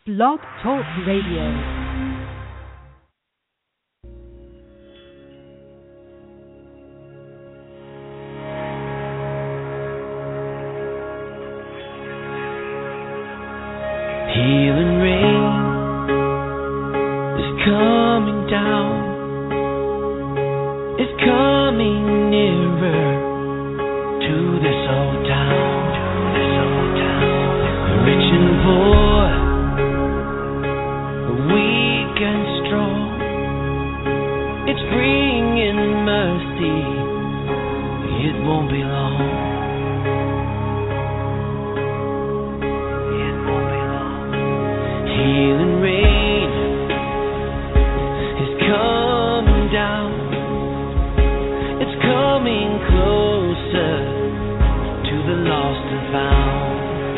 Blog Talk Radio. Healing rain is coming down. It's coming nearer to this old town. Rich and poor, weak and strong. It's bringing mercy. It won't be long. Healing rain is coming down. It's coming closer to the lost and found.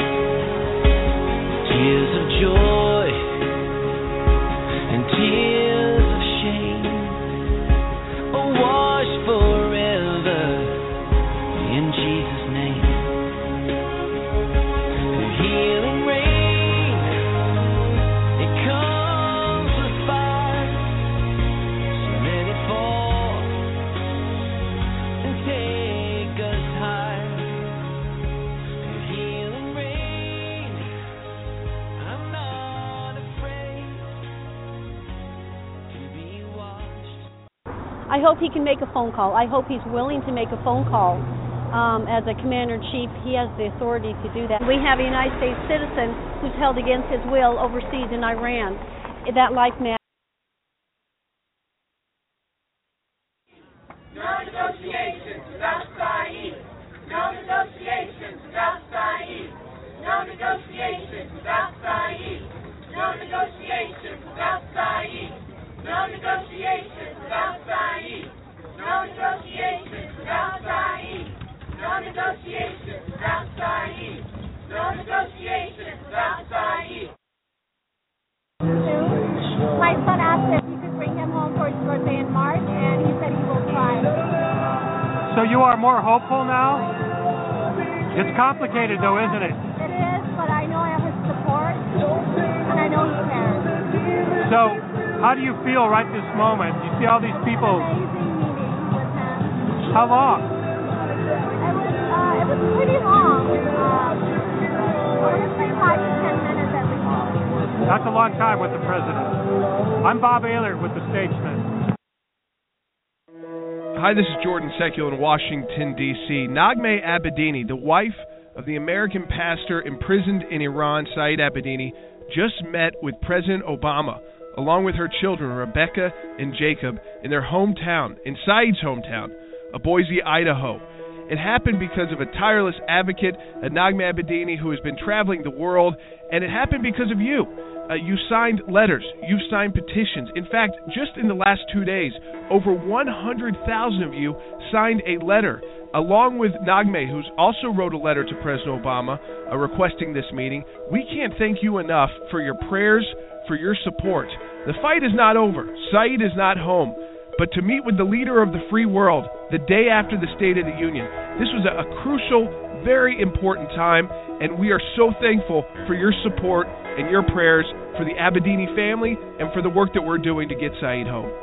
Tears of joy and tears of shame are washed forever in Jesus' name. The healing rain, I hope he can make a phone call. I hope he's willing to make a phone call. As a commander-in-chief, he has the authority to do that. We have a United States citizen who's held against his will overseas in Iran. That life matters. No negotiations without Saeed. No negotiations without Saeed. No negotiations without Saeed. No negotiations without Saeed. No negotiations without Saeed. No negotiations without Saeed. No negotiations without Saeed. No negotiations without Saeed. My son asked if you could bring him home for his birthday in March, and he said he will try. So you are more hopeful now? It's complicated though, isn't it? It is, but I know I have his support, and I know he cares. So, how do you feel right this moment? You see all these people. Amazing meeting with him. How long? It was pretty long. I want to say 5 to 10 minutes at least. That's a long time with the president. I'm Bob Ehlert with the Statesman. Hi, this is Jordan Secular in Washington, D.C. Naghmeh Abedini, the wife of the American pastor imprisoned in Iran, Saeed Abedini, just met with President Obama, along with her children, Rebecca and Jacob, in their hometown, in Saeed's hometown, of Boise, Idaho. It happened because of a tireless advocate, Naghmeh Abedini, who has been traveling the world, and it happened because of you. You signed letters. You've signed petitions. In fact, just in the last 2 days, over 100,000 of you signed a letter, along with Naghmeh, who's also wrote a letter to President Obama requesting this meeting. We can't thank you enough for your prayers, for your support. The fight is not over. Saeed is not home. But to meet with the leader of the free world the day after the State of the Union, this was a crucial, very important time, and we are so thankful for your support and your prayers for the Abedini family and for the work that we're doing to get Saeed home.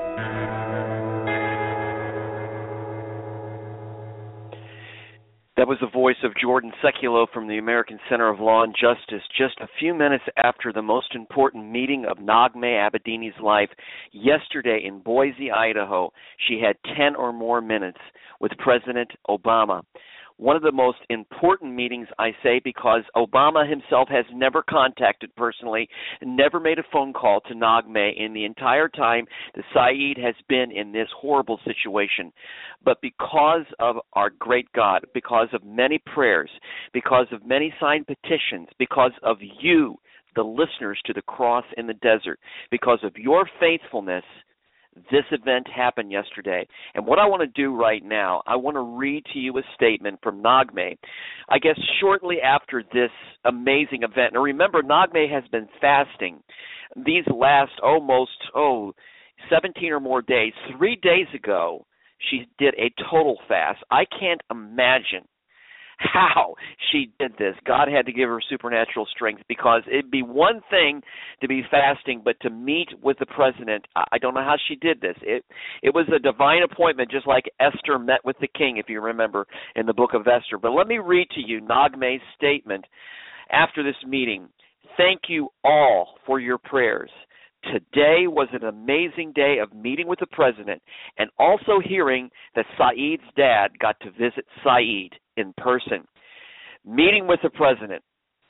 That was the voice of Jordan Secular from the American Center of Law and Justice just a few minutes after the most important meeting of Naghmeh Abedini's life yesterday in Boise, Idaho. She had 10 or more minutes with President Obama. One of the most important meetings, I say, because Obama himself has never contacted personally, never made a phone call to Naghmeh in the entire time that Saeed has been in this horrible situation. But because of our great God, because of many prayers, because of many signed petitions, because of you, the listeners to the Cross in the Desert, because of your faithfulness, this event happened yesterday. And what I want to do right now, I want to read to you a statement from Naghmeh, I guess shortly after this amazing event. Now remember, Naghmeh has been fasting these last almost, 17 or more days. 3 days ago, she did a total fast. I can't imagine how she did this. God had to give her supernatural strength, because it'd be one thing to be fasting, but to meet with the president, I don't know how she did this. It was a divine appointment, just like Esther met with the king, if you remember, in the book of Esther. But let me read to you Nagme's statement after this meeting. Thank you all for your prayers. Today was an amazing day of meeting with the president and also hearing that Saeed's dad got to visit Saeed in person. Meeting with the president.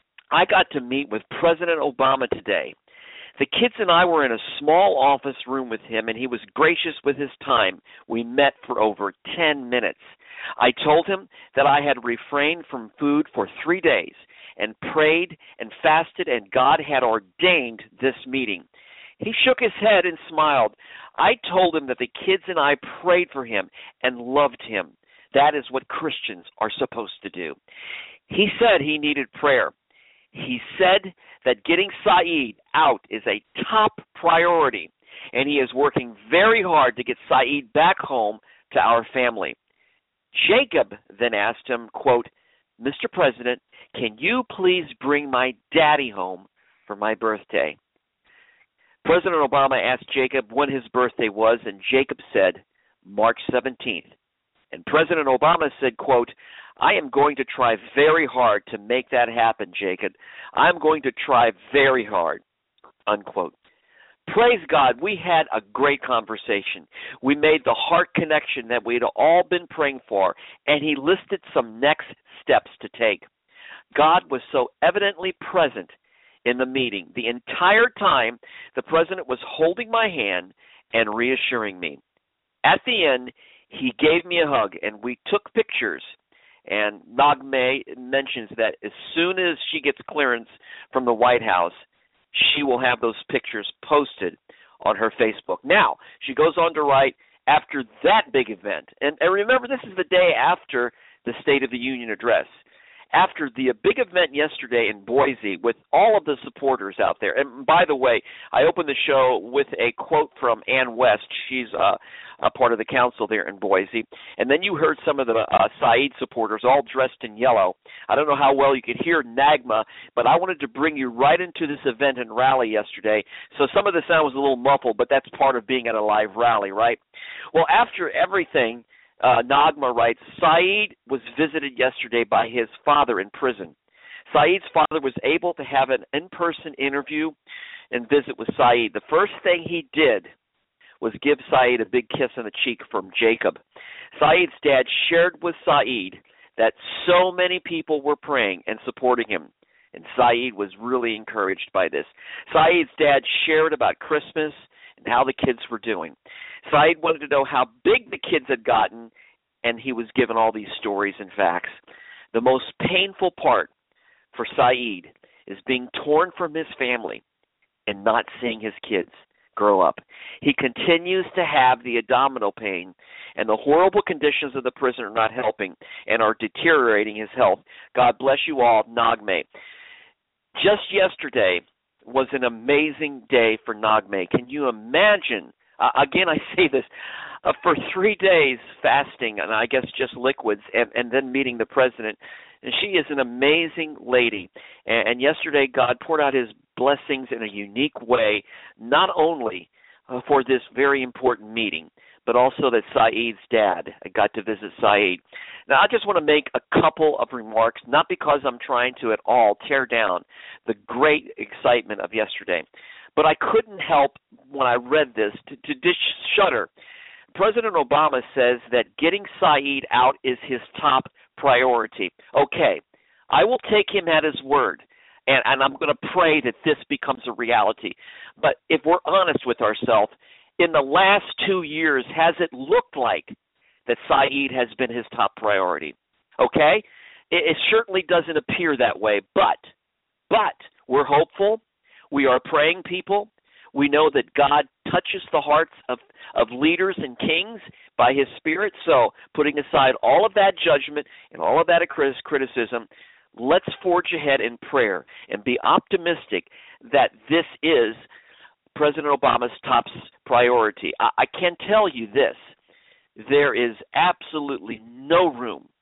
I got to meet with President Obama today. The kids and I were in a small office room with him, and he was gracious with his time. We met for over 10 minutes. I told him that I had refrained from food for 3 days and prayed and fasted, and God had ordained this meeting. He shook his head and smiled. I told him that the kids and I prayed for him and loved him. That is what Christians are supposed to do. He said he needed prayer. He said that getting Saeed out is a top priority, and he is working very hard to get Saeed back home to our family. Jacob then asked him, quote, Mr. President, can you please bring my daddy home for my birthday? President Obama asked Jacob when his birthday was, and Jacob said, March 17th. And President Obama said, quote, I am going to try very hard to make that happen, Jacob. I'm going to try very hard, unquote. Praise God, we had a great conversation. We made the heart connection that we had all been praying for, and he listed some next steps to take. God was so evidently present in the meeting. The entire time, the president was holding my hand and reassuring me. At the end, he gave me a hug, and we took pictures. And Nagme mentions that as soon as she gets clearance from the White House, she will have those pictures posted on her Facebook. Now, she goes on to write, after that big event, and remember, this is the day after the State of the Union address, after the big event yesterday in Boise with all of the supporters out there. And by the way, I opened the show with a quote from Ann West. She's a part of the council there in Boise. And then you heard some of the Saeed supporters all dressed in yellow. I don't know how well you could hear Nagma, but I wanted to bring you right into this event and rally yesterday. So some of the sound was a little muffled, but that's part of being at a live rally, right? Well, after everything, Nagma writes, Saeed was visited yesterday by his father in prison. Saeed's father was able to have an in-person interview and visit with Saeed. The first thing he did was give Saeed a big kiss on the cheek from Jacob. Saeed's dad shared with Saeed that so many people were praying and supporting him, and Saeed was really encouraged by this. Saeed's dad shared about Christmas and how the kids were doing. Saeed wanted to know how big the kids had gotten, and he was given all these stories and facts. The most painful part for Saeed is being torn from his family and not seeing his kids grow up. He continues to have the abdominal pain, and the horrible conditions of the prison are not helping and are deteriorating his health. God bless you all, Nagme. Just yesterday was an amazing day for Nagme. Can you imagine? Again, I say this, for 3 days fasting, and I guess just liquids, and then meeting the president. And she is an amazing lady. And yesterday, God poured out his blessings in a unique way, not only for this very important meeting, but also that Saeed's dad got to visit Saeed. Now, I just want to make a couple of remarks, not because I'm trying to at all tear down the great excitement of yesterday, but I couldn't help when I read this to shudder. President Obama says that getting Saeed out is his top priority. Okay, I will take him at his word, and I'm going to pray that this becomes a reality. But if we're honest with ourselves, in the last 2 years, has it looked like that Saeed has been his top priority? Okay? It certainly doesn't appear that way, but we're hopeful. We are praying people. We know that God touches the hearts of leaders and kings by his Spirit. So putting aside all of that judgment and all of that criticism, let's forge ahead in prayer and be optimistic that this is President Obama's top priority. I can tell you this. There is absolutely no room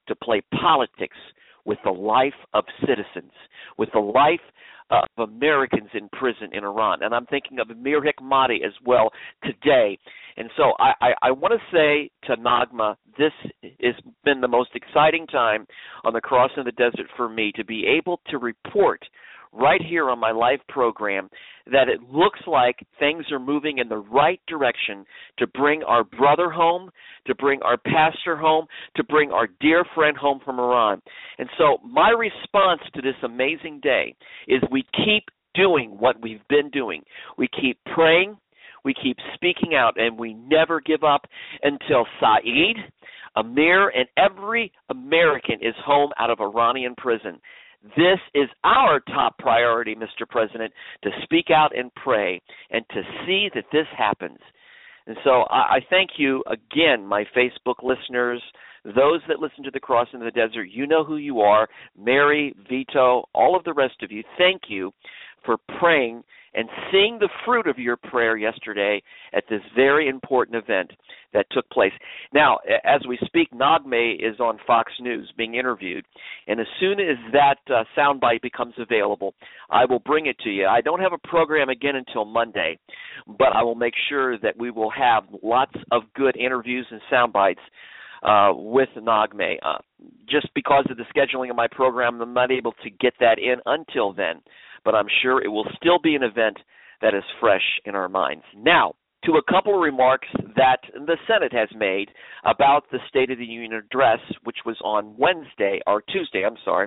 to play politics with the life of citizens, with the life of Americans in prison in Iran. And I'm thinking of Amir Hekmati as well today. And so I want to say to Naghmeh, this has been the most exciting time on the Crossing the Desert for me to be able to report right here on my live program that it looks like things are moving in the right direction to bring our brother home, to bring our pastor home, to bring our dear friend home from Iran. And so my response to this amazing day is we keep doing what we've been doing. We keep praying, we keep speaking out, and we never give up until Saeed, Amir, and every American is home out of Iranian prison. This is our top priority, Mr. President, to speak out and pray and to see that this happens. And so I thank you again, my Facebook listeners, those that listen to the Crossing of the Desert. You know who you are, Mary, Vito, all of the rest of you. Thank you for praying and seeing the fruit of your prayer yesterday at this very important event that took place. Now, as we speak, Naghmeh is on Fox News being interviewed, and as soon as that soundbite becomes available, I will bring it to you. I don't have a program again until Monday, but I will make sure that we will have lots of good interviews and soundbites with Naghmeh. Just because of the scheduling of my program, I'm not able to get that in until then, but I'm sure it will still be an event that is fresh in our minds. Now, to a couple of remarks that the Senate has made about the State of the Union address, which was on Tuesday.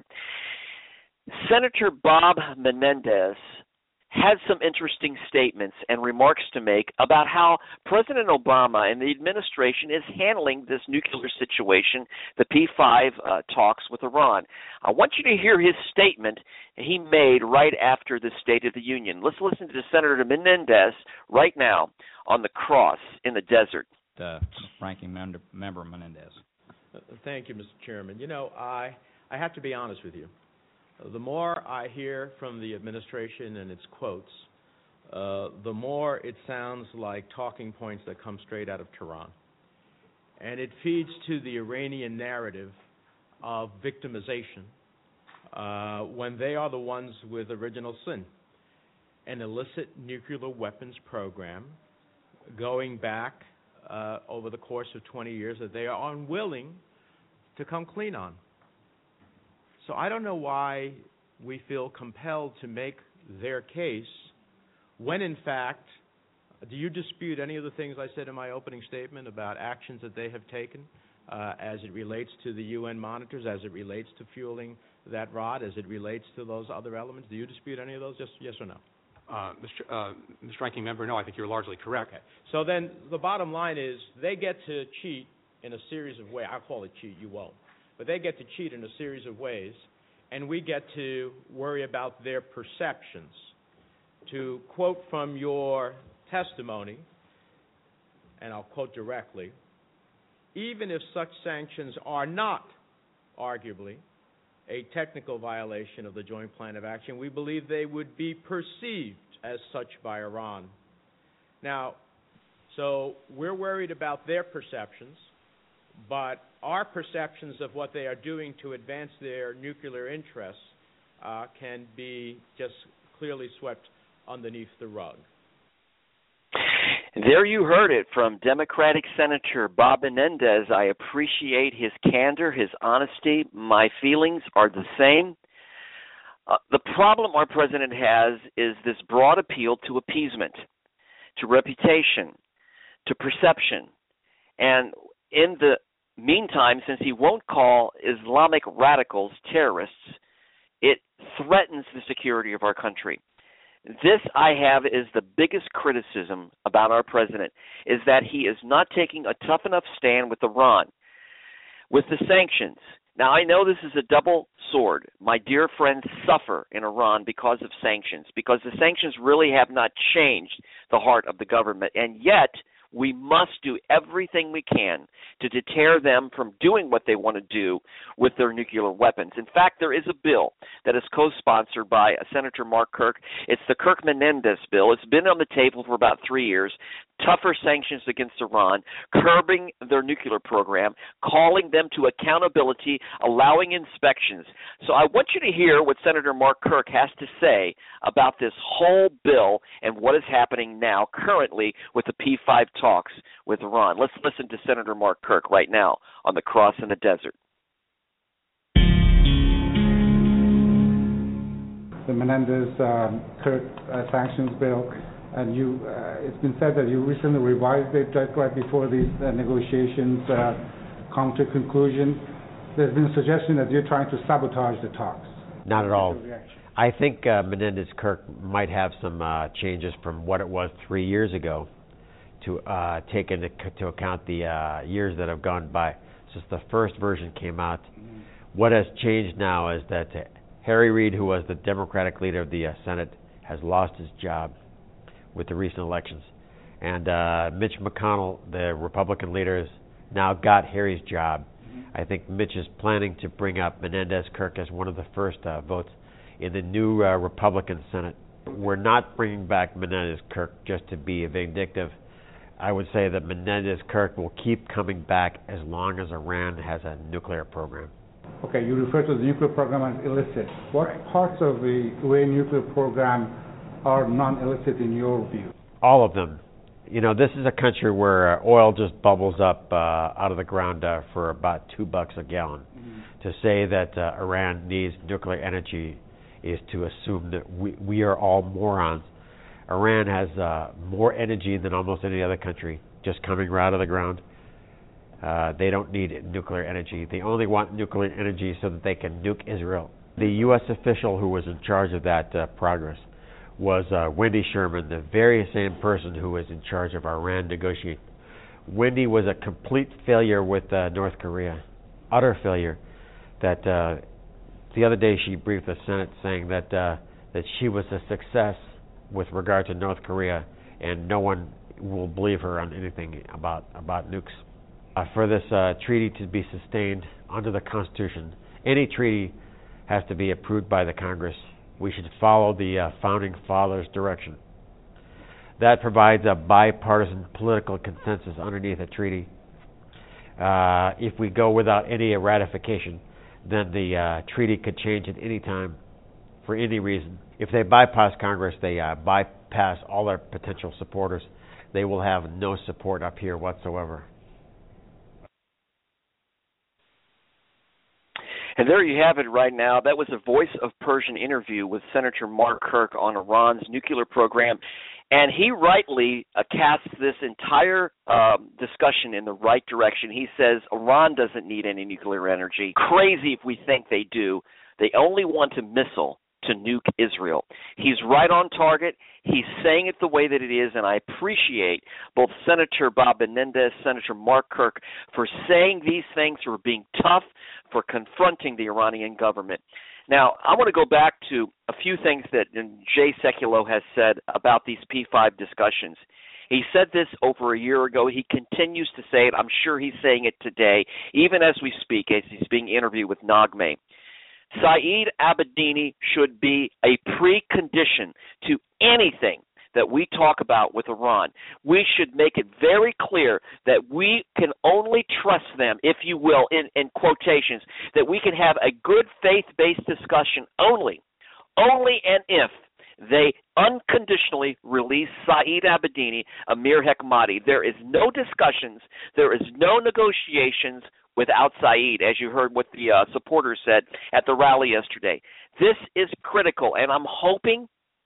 Senator Bob Menendez had some interesting statements and remarks to make about how President Obama and the administration is handling this nuclear situation, the P5 talks with Iran. I want you to hear his statement he made right after the State of the Union. Let's listen to Senator Menendez right now on the cross in the desert. Ranking Member Menendez. Thank you, Mr. Chairman. You know, I have to be honest with you. The more I hear from the administration and its quotes, the more it sounds like talking points that come straight out of Tehran. And it feeds to the Iranian narrative of victimization when they are the ones with original sin. An illicit nuclear weapons program going back over the course of 20 years that they are unwilling to come clean on. So I don't know why we feel compelled to make their case when, in fact, do you dispute any of the things I said in my opening statement about actions that they have taken as it relates to the UN monitors, as it relates to fueling that rod, as it relates to those other elements? Do you dispute any of those? Just yes or no? Mr. Ranking Member, no, I think you're largely correct. Okay. So then the bottom line is they get to cheat in a series of ways. I'll call it cheat, you won't. But they get to cheat in a series of ways, and we get to worry about their perceptions. To quote from your testimony, and I'll quote directly, even if such sanctions are not, arguably, a technical violation of the Joint Plan of Action, we believe they would be perceived as such by Iran. Now, so we're worried about their perceptions, but our perceptions of what they are doing to advance their nuclear interests can be just clearly swept underneath the rug. There you heard it from Democratic Senator Bob Menendez. I appreciate his candor, his honesty. My feelings are the same. The problem our president has is this broad appeal to appeasement, to reputation, to perception. And in the meantime, since he won't call Islamic radicals terrorists, it threatens the security of our country. This, I have, is the biggest criticism about our president, is that he is not taking a tough enough stand with Iran, with the sanctions. Now, I know this is a double sword. My dear friends suffer in Iran because of sanctions, because the sanctions really have not changed the heart of the government, and yet we must do everything we can to deter them from doing what they want to do with their nuclear weapons. In fact, there is a bill that is co-sponsored by Senator Mark Kirk. It's the Kirk-Menendez bill. It's been on the table for about 3 years tougher sanctions against Iran, curbing their nuclear program, calling them to accountability, allowing inspections. So I want you to hear what Senator Mark Kirk has to say about this whole bill and what is happening now currently with the P5 talks with Iran. Let's listen to Senator Mark Kirk right now on the Cross in the Desert. The Menendez-Kirk sanctions bill, and it's been said that you recently revised it right before these negotiations come to conclusion. There's been a suggestion that you're trying to sabotage the talks. Not at all. I think Menendez-Kirk might have some changes from what it was 3 years ago to take into account the years that have gone by since the first version came out. Mm-hmm. What has changed now is that Harry Reid, who was the Democratic leader of the Senate, has lost his job with the recent elections. And Mitch McConnell, the Republican leader, has now got Harry's job. Mm-hmm. I think Mitch is planning to bring up Menendez-Kirk as one of the first votes in the new Republican Senate. We're not bringing back Menendez-Kirk just to be vindictive. I would say that Menendez-Kirk will keep coming back as long as Iran has a nuclear program. Okay, you refer to the nuclear program as illicit. What parts of the Iran nuclear program are non-illicit in your view? All of them. You know, this is a country where oil just bubbles up out of the ground for about $2 a gallon. Mm-hmm. To say that Iran needs nuclear energy is to assume that we are all morons. Iran has more energy than almost any other country, just coming right out of the ground. They don't need nuclear energy. They only want nuclear energy so that they can nuke Israel. The U.S. official who was in charge of that progress was Wendy Sherman, the very same person who was in charge of Iran negotiating. Wendy was a complete failure with North Korea, utter failure. That the other day she briefed the Senate saying that she was a success with regard to North Korea, and no one will believe her on anything about nukes. For this treaty to be sustained under the Constitution, any treaty has to be approved by the Congress. We should follow the Founding Fathers' direction. That provides a bipartisan political consensus underneath a treaty. If we go without any ratification, then the treaty could change at any time for any reason. If they bypass Congress, they bypass all their potential supporters. They will have no support up here whatsoever. And there you have it right now. That was a Voice of Persian interview with Senator Mark Kirk on Iran's nuclear program. And he rightly casts this entire discussion in the right direction. He says Iran doesn't need any nuclear energy. Crazy if we think they do. They only want a missile to nuke Israel. He's right on target. He's saying it the way that it is, and I appreciate both Senator Bob Menendez, Senator Mark Kirk, for saying these things, for being tough, for confronting the Iranian government. Now, I want to go back to a few things that Jay Sekulow has said about these P5 discussions. He said this over a year ago. He continues to say it. I'm sure he's saying it today, even as we speak, as he's being interviewed with Naghmeh. Saeed Abedini should be a precondition to anything that we talk about with Iran. We should make it very clear that we can only trust them, if you will, in quotations, that we can have a good faith-based discussion only and if they unconditionally release Saeed Abedini, Amir Hekmati. There is no discussions, there is no negotiations without Saeed, as you heard what the supporters said at the rally yesterday. This is critical, and I'm hoping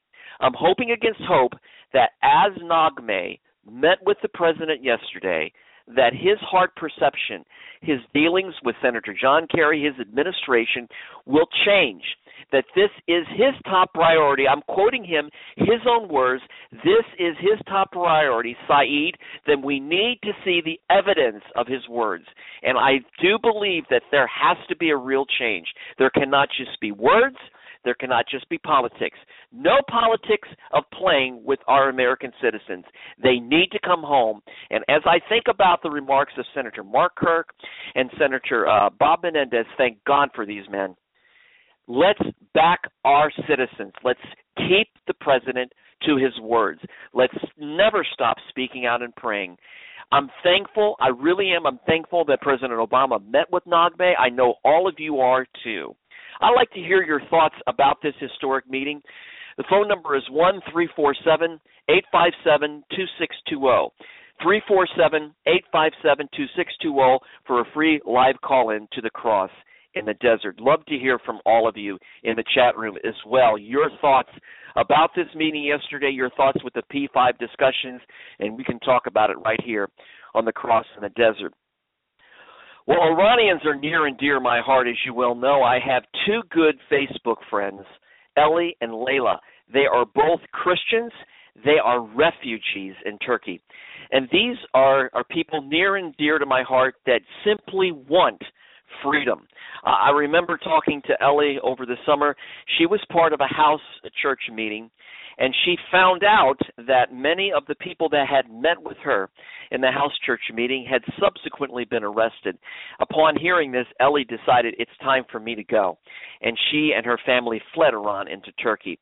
against hope that as Naghmeh met with the president yesterday, that his heart perception, his dealings with Senator John Kerry, his administration, will change, that this is his top priority. I'm quoting him, his own words, this is his top priority, Saeed, then we need to see the evidence of his words. And I do believe that there has to be a real change. There cannot just be words. There cannot just be politics. No politics of playing with our American citizens. They need to come home. And as I think about the remarks of Senator Mark Kirk and Senator Bob Menendez, thank God for these men. Let's back our citizens. Let's keep the president to his words. Let's never stop speaking out and praying. I'm thankful, I really am. I'm thankful that President Obama met with Naghmeh. I know all of you are too. I'd like to hear your thoughts about this historic meeting. The phone number is 1-347-857-2620. 347-857-2620 for a free live call-in to the cross in the desert. Love to hear from all of you in the chat room as well. Your thoughts about this meeting yesterday, your thoughts with the P5 discussions, and we can talk about it right here on the cross in the desert. Well, Iranians are near and dear to my heart, as you well know. I have two good Facebook friends, Ellie and Layla. They are both Christians. They are refugees in Turkey. And these are people near and dear to my heart that simply want freedom. I remember talking to Ellie over the summer. She was part of a house church meeting, and she found out that many of the people that had met with her in the house church meeting had subsequently been arrested. Upon hearing this, Ellie decided it's time for me to go, and she and her family fled Iran into Turkey.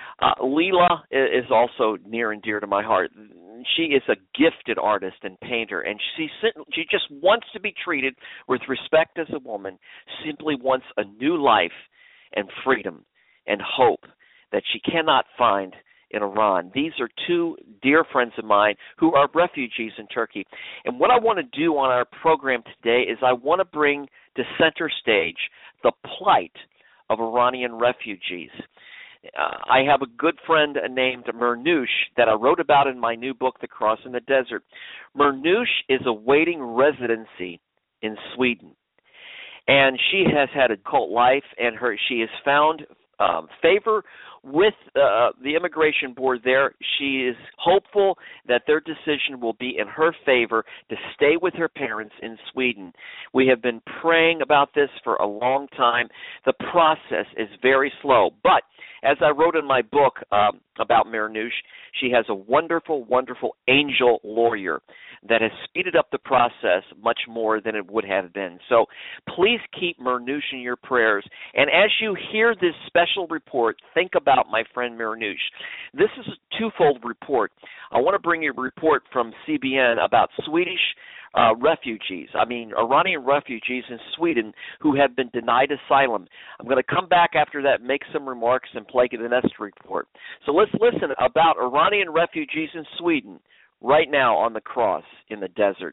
Leela is also near and dear to my heart. She is a gifted artist and painter, and she just wants to be treated with respect as a woman, simply wants a new life and freedom and hope that she cannot find in Iran. These are two dear friends of mine who are refugees in Turkey. And what I want to do on our program today is I want to bring to center stage the plight of Iranian refugees. I have a good friend named Mernoush that I wrote about in my new book, The Cross in the Desert. Mernoush is awaiting residency in Sweden, and she has had a cult life, and she has found favor with the immigration board there. She is hopeful that their decision will be in her favor to stay with her parents in Sweden. We have been praying about this for a long time. The process is very slow, but as I wrote in my book about Mernoush, she has a wonderful, wonderful angel lawyer that has speeded up the process much more than it would have been. So please keep Mernoush in your prayers. And as you hear this special report, think about my friend Mernoush. This is a twofold report. I want to bring you a report from CBN about Swedish Iranian refugees in Sweden who have been denied asylum. I'm going to come back after that, make some remarks, and play the next report. So let's listen about Iranian refugees in Sweden right now on the cross in the desert.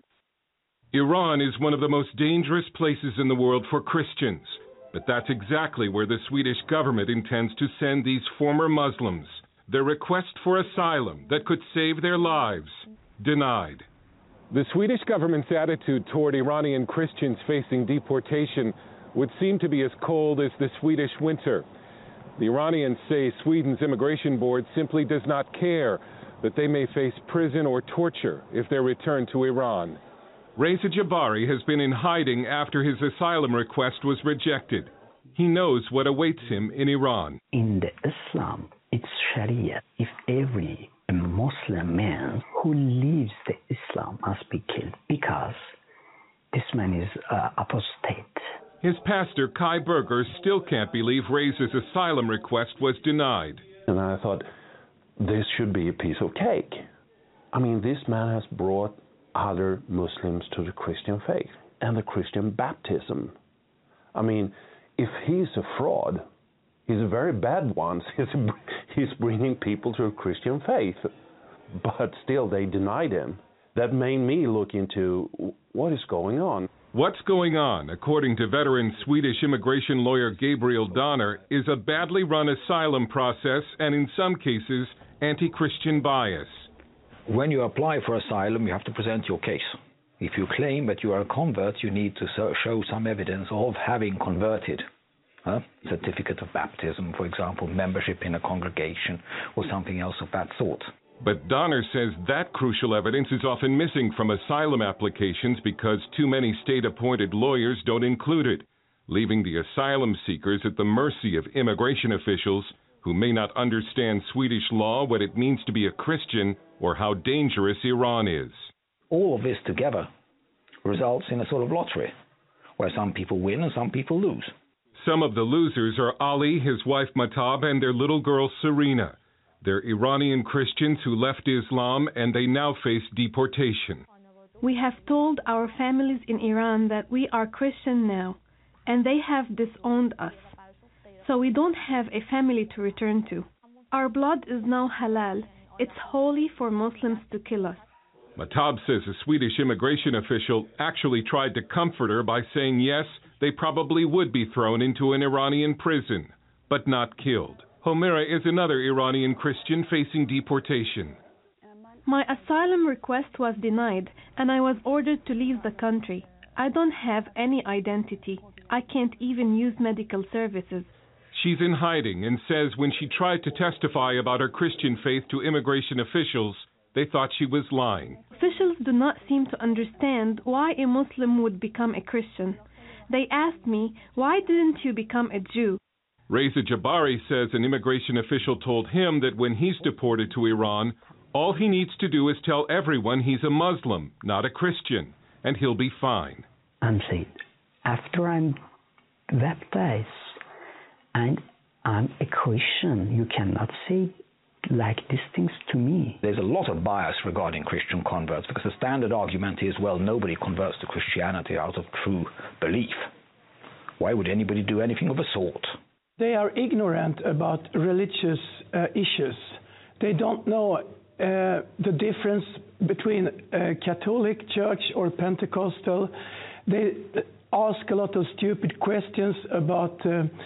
Iran is one of the most dangerous places in the world for Christians, but that's exactly where the Swedish government intends to send these former Muslims. Their request for asylum that could save their lives, denied. The Swedish government's attitude toward Iranian Christians facing deportation would seem to be as cold as the Swedish winter. The Iranians say Sweden's immigration board simply does not care that they may face prison or torture if they're returned to Iran. Reza Jabari has been in hiding after his asylum request was rejected. He knows what awaits him in Iran. In the Islam, it's Sharia. If every Muslim man who leaves the Islam must be killed because this man is apostate. His pastor, Kai Berger, still can't believe Reza's asylum request was denied. And I thought, this should be a piece of cake. I mean, this man has brought other Muslims to the Christian faith and the Christian baptism. I mean, if he's a fraud, he's a very bad one. He's bringing people to a Christian faith. But still, they denied him. That made me look into what is going on. What's going on, according to veteran Swedish immigration lawyer Gabriel Donner, is a badly run asylum process and, in some cases, anti-Christian bias. When you apply for asylum, you have to present your case. If you claim that you are a convert, you need to show some evidence of having converted. Certificate of baptism, for example, membership in a congregation, or something else of that sort. But Donner says that crucial evidence is often missing from asylum applications because too many state-appointed lawyers don't include it, leaving the asylum seekers at the mercy of immigration officials who may not understand Swedish law, what it means to be a Christian, or how dangerous Iran is. All of this together results in a sort of lottery, where some people win and some people lose. Some of the losers are Ali, his wife Mahtab, and their little girl Serena. They're Iranian Christians who left Islam and they now face deportation. We have told our families in Iran that we are Christian now, and they have disowned us. So we don't have a family to return to. Our blood is now halal. It's holy for Muslims to kill us. Mahtab says a Swedish immigration official actually tried to comfort her by saying yes, they probably would be thrown into an Iranian prison, but not killed. Homera is another Iranian Christian facing deportation. My asylum request was denied, and I was ordered to leave the country. I don't have any identity. I can't even use medical services. She's in hiding and says when she tried to testify about her Christian faith to immigration officials, they thought she was lying. Officials do not seem to understand why a Muslim would become a Christian. They asked me, why didn't you become a Jew? Reza Jabari says an immigration official told him that when he's deported to Iran, all he needs to do is tell everyone he's a Muslim, not a Christian, and he'll be fine. I'm saved. After I'm baptized and I'm a Christian, you cannot say like these things to me. There's a lot of bias regarding Christian converts because the standard argument is, well, nobody converts to Christianity out of true belief. Why would anybody do anything of the sort? They are ignorant about religious issues. They don't know the difference between Catholic Church or Pentecostal. They ask a lot of stupid questions about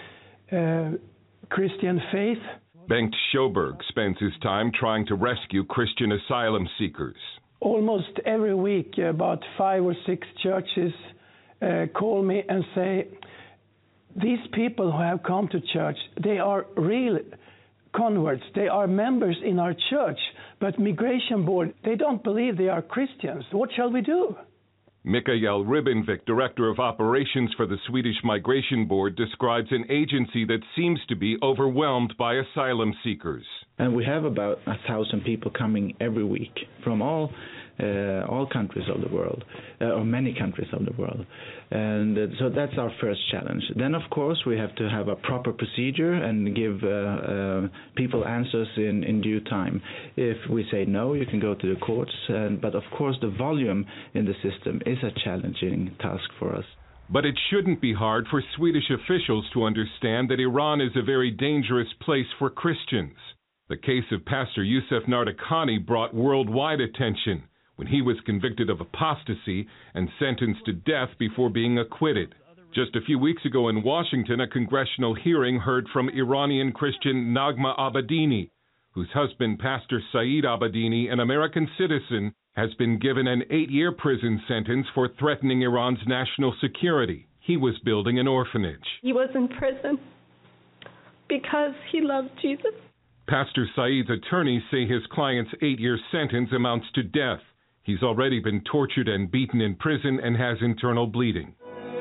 Christian faith. Bengt Sjoberg spends his time trying to rescue Christian asylum seekers. Almost every week, about 5 or 6 churches call me and say, these people who have come to church, they are real converts. They are members in our church, but Migration Board, they don't believe they are Christians. What shall we do? Mikael Ribenvik, Director of Operations for the Swedish Migration Board, describes an agency that seems to be overwhelmed by asylum seekers. And we have about 1,000 people coming every week from all countries of the world, or many countries of the world. And so that's our first challenge. Then, of course, we have to have a proper procedure and give people answers in due time. If we say no, you can go to the courts. But, of course, the volume in the system is a challenging task for us. But it shouldn't be hard for Swedish officials to understand that Iran is a very dangerous place for Christians. The case of Pastor Youssef Nardakani brought worldwide attention when he was convicted of apostasy and sentenced to death before being acquitted. Just a few weeks ago in Washington, a congressional hearing heard from Iranian Christian Nagma Abedini, whose husband, Pastor Saeed Abedini, an American citizen, has been given an 8-year prison sentence for threatening Iran's national security. He was building an orphanage. He was in prison because he loved Jesus. Pastor Saeed's attorneys say his client's 8-year sentence amounts to death. He's already been tortured and beaten in prison and has internal bleeding.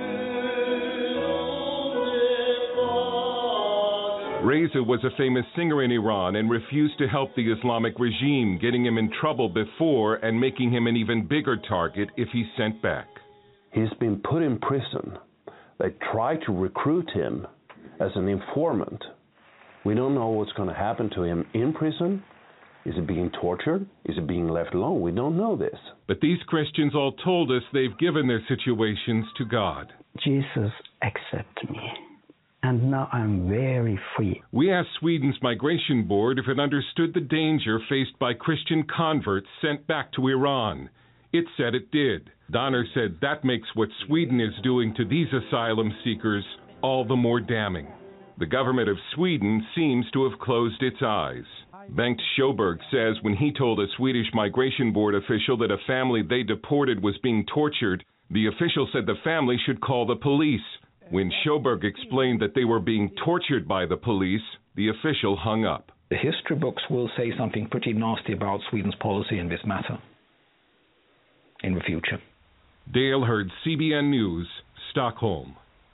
Reza was a famous singer in Iran and refused to help the Islamic regime, getting him in trouble before and making him an even bigger target if he's sent back. He's been put in prison. They tried to recruit him as an informant. We don't know what's going to happen to him in prison. Is he being tortured? Is he being left alone? We don't know this. But these Christians all told us they've given their situations to God. Jesus accepted me, and now I'm very free. We asked Sweden's Migration Board if it understood the danger faced by Christian converts sent back to Iran. It said it did. Donner said that makes what Sweden is doing to these asylum seekers all the more damning. The government of Sweden seems to have closed its eyes. Bengt Sjoberg says when he told a Swedish Migration Board official that a family they deported was being tortured, the official said the family should call the police. When Sjoberg explained that they were being tortured by the police, the official hung up. The history books will say something pretty nasty about Sweden's policy in this matter in the future. Dale Hurd, CBN News, Stockholm.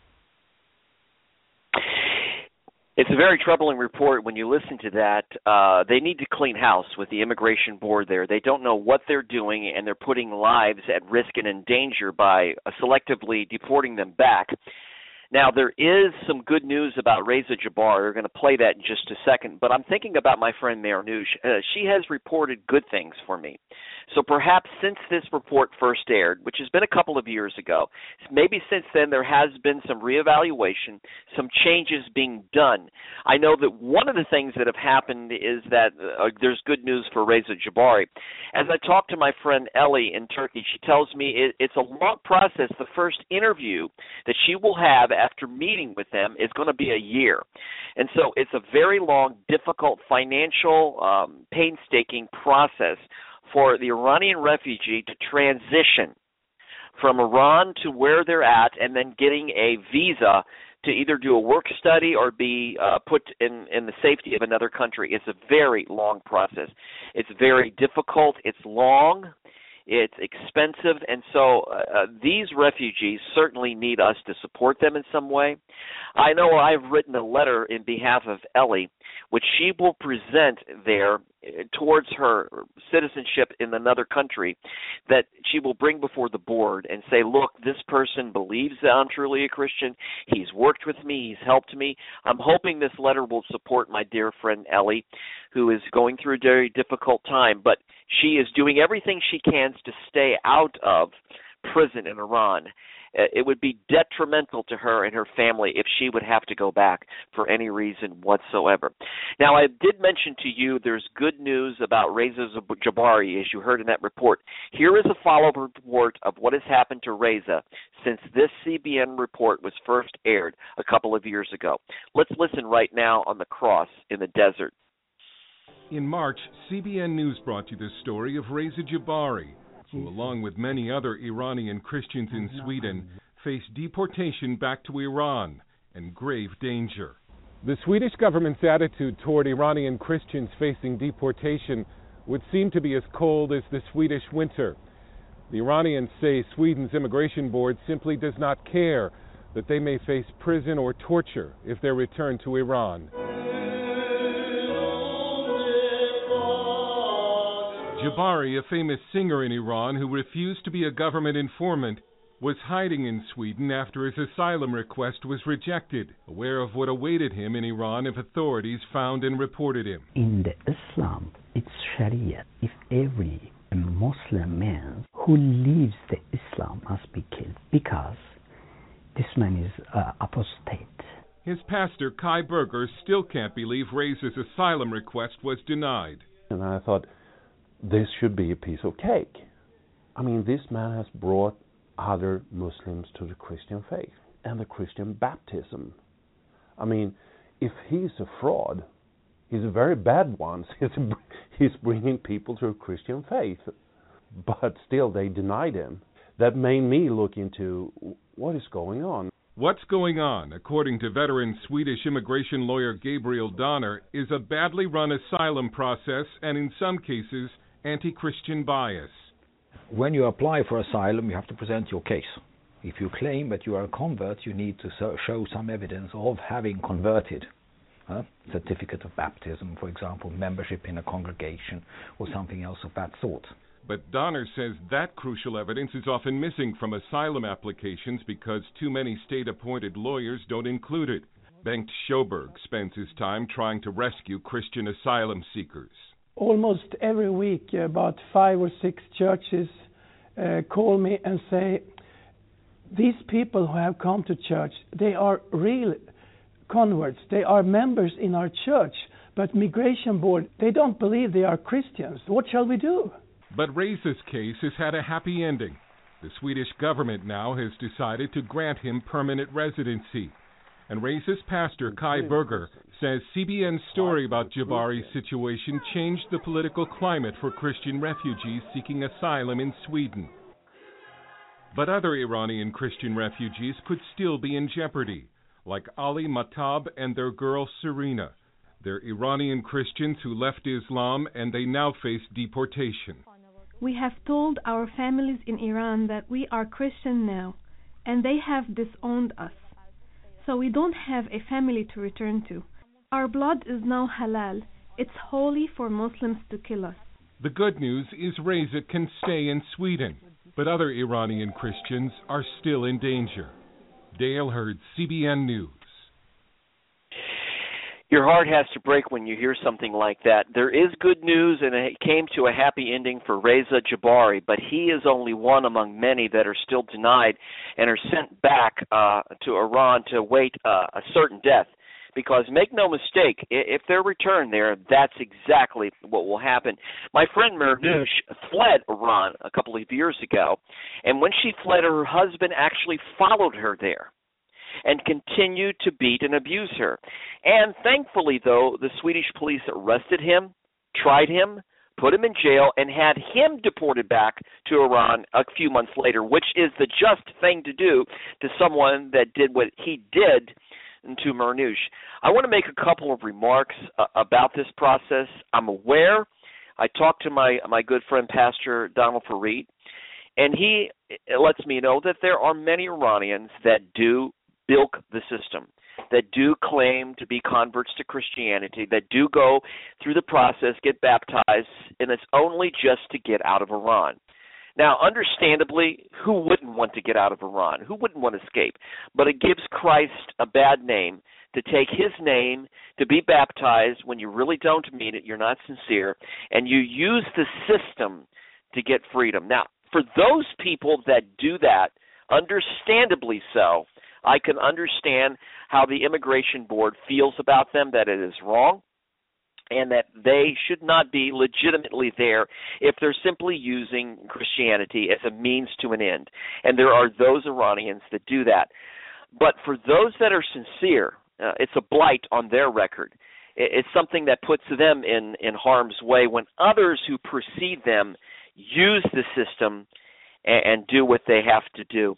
It's a very troubling report when you listen to that. They need to clean house with the Immigration Board there. They don't know what they're doing, and they're putting lives at risk and in danger by selectively deporting them back. Now, there is some good news about Reza Jabari. We're going to play that in just a second, but I'm thinking about my friend Marnoush. She has reported good things for me. So perhaps since this report first aired, which has been a couple of years ago, maybe since then there has been some reevaluation, some changes being done. I know that one of the things that have happened is that there's good news for Reza Jabari. As I talk to my friend Ellie in Turkey, she tells me it's a long process. The first interview that she will have after meeting with them is going to be a year. And so it's a very long, difficult, financial, painstaking process for the Iranian refugee to transition from Iran to where they're at and then getting a visa to either do a work study or be put in the safety of another country. It's a very long process. It's very difficult. It's long. It's expensive. And so these refugees certainly need us to support them in some way. I know I've written a letter in behalf of Ellie, which she will present there towards her citizenship in another country, that she will bring before the board and say, look, this person believes that I'm truly a Christian. He's worked with me. He's helped me. I'm hoping this letter will support my dear friend Ellie, who is going through a very difficult time, but she is doing everything she can to stay out of prison in Iran. It would be detrimental to her and her family if she would have to go back for any reason whatsoever. Now, I did mention to you there's good news about Reza Jabari, as you heard in that report. Here is a follow-up report of what has happened to Reza since this CBN report was first aired a couple of years ago. Let's listen right now on the cross in the desert. In March, CBN News brought you the story of Reza Jabari, who, along with many other Iranian Christians in Sweden, face deportation back to Iran and grave danger. The Swedish government's attitude toward Iranian Christians facing deportation would seem to be as cold as the Swedish winter. The Iranians say Sweden's immigration board simply does not care that they may face prison or torture if they're returned to Iran. Jabari, a famous singer in Iran who refused to be a government informant, was hiding in Sweden after his asylum request was rejected, aware of what awaited him in Iran if authorities found and reported him. In the Islam, it's Sharia. If every Muslim man who leaves the Islam must be killed because this man is apostate. His pastor, Kai Berger, still can't believe Reza's asylum request was denied. And I thought, this should be a piece of cake. I mean, this man has brought other Muslims to the Christian faith and the Christian baptism. I mean, if he's a fraud, he's a very bad one. He's bringing people to a Christian faith, but still they denied him. That made me look into what is going on. What's going on, according to veteran Swedish immigration lawyer Gabriel Donner, is a badly run asylum process and, in some cases, anti-Christian bias. When you apply for asylum, you have to present your case. If you claim that you are a convert, you need to show some evidence of having converted. Certificate of baptism, for example, membership in a congregation, or something else of that sort. But Donner says that crucial evidence is often missing from asylum applications because too many state-appointed lawyers don't include it. Bengt Sjöberg spends his time trying to rescue Christian asylum seekers. Almost every week, about 5 or 6 churches call me and say, these people who have come to church, they are real converts. They are members in our church, but Migration Board, they don't believe they are Christians. What shall we do? But Reza's case has had a happy ending. The Swedish government now has decided to grant him permanent residency. And Reza's pastor, Kai Berger, says CBN's story about Jabari's situation changed the political climate for Christian refugees seeking asylum in Sweden. But other Iranian Christian refugees could still be in jeopardy, like Ali Mahtab and their girl Serena. They're Iranian Christians who left Islam and they now face deportation. We have told our families in Iran that we are Christian now, and they have disowned us. So we don't have a family to return to. Our blood is now halal. It's holy for Muslims to kill us. The good news is Reza can stay in Sweden, but other Iranian Christians are still in danger. Dale Hurd, CBN News. Your heart has to break when you hear something like that. There is good news, and it came to a happy ending for Reza Jabari, but he is only one among many that are still denied and are sent back to Iran to wait a certain death. Because make no mistake, if they're returned there, that's exactly what will happen. My friend Marnoush fled Iran a couple of years ago, and when she fled, her husband actually followed her there and continued to beat and abuse her. And thankfully, though, the Swedish police arrested him, tried him, put him in jail, and had him deported back to Iran a few months later, which is the just thing to do to someone that did what he did to Marnoush. I want to make a couple of remarks about this process. I'm aware. I talked to my good friend, Pastor Donald Farid, and he lets me know that there are many Iranians that do bilk the system, that do claim to be converts to Christianity, that do go through the process, get baptized, and it's only just to get out of Iran. Now, understandably, who wouldn't want to get out of Iran? Who wouldn't want to escape? But it gives Christ a bad name to take his name, to be baptized when you really don't mean it, you're not sincere, and you use the system to get freedom. Now, for those people that do that, understandably so, I can understand how the Immigration Board feels about them, that it is wrong, and that they should not be legitimately there if they're simply using Christianity as a means to an end. And there are those Iranians that do that. But for those that are sincere, it's a blight on their record. It's something that puts them in harm's way when others who precede them use the system and do what they have to do.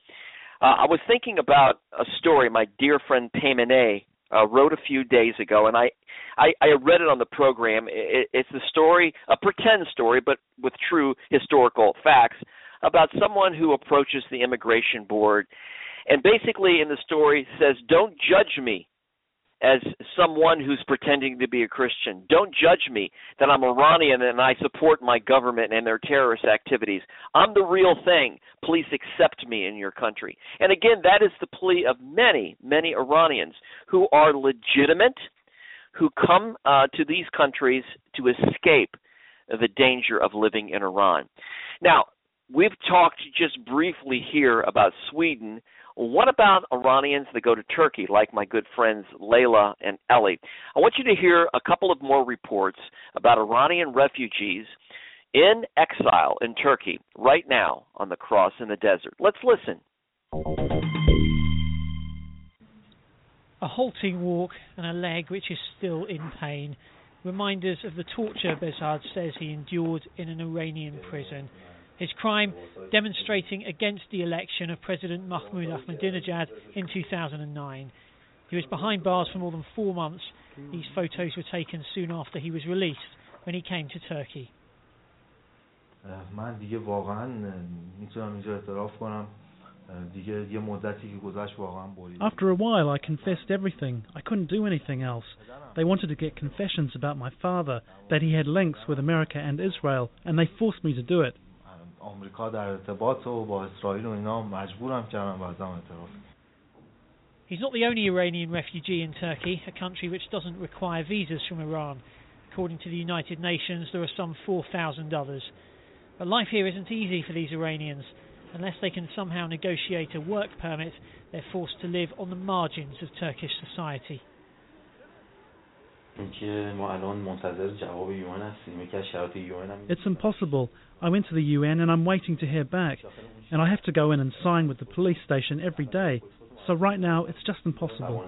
I was thinking about a story my dear friend Paymanet wrote a few days ago, and I read it on the program. It's a story, a pretend story, but with true historical facts, about someone who approaches the Immigration Board and basically in the story says, "Don't judge me as someone who's pretending to be a Christian. Don't judge me that I'm Iranian and I support my government and their terrorist activities. I'm the real thing. Please accept me in your country." And again, that is the plea of many, many Iranians who are legitimate, who come to these countries to escape the danger of living in Iran. Now, we've talked just briefly here about Sweden. What about Iranians that go to Turkey, like my good friends Layla and Ellie? I want you to hear a couple of more reports about Iranian refugees in exile in Turkey right now on the cross in the desert. Let's listen. A halting walk and a leg which is still in pain remind us of the torture Behzad says he endured in an Iranian prison. His crime demonstrating against the election of President Mahmoud Ahmadinejad in 2009. He was behind bars for more than 4 months. These photos were taken soon after he was released when he came to Turkey. من دیگه واقعا میتونم اینجا اعتراف کنم دیگه یه مدتی که گذشت واقعا بریده. After a while I confessed everything. I couldn't do anything else. They wanted to get confessions about my father, that he had links with America and Israel, and they forced me to do it. آمریکا در ارتباط و با اسرائیل و اینا مجبورم کردم بازم اعتراف. He's not the only Iranian refugee in Turkey, a country which doesn't require visas from Iran. According to the United Nations, there are some 4,000 others. But life here isn't easy for these Iranians. Unless they can somehow negotiate a work permit, they're forced to live on the margins of Turkish society. It's impossible. I went to the UN and I'm waiting to hear back. And I have to go in and sign with the police station every day. So right now, it's just impossible.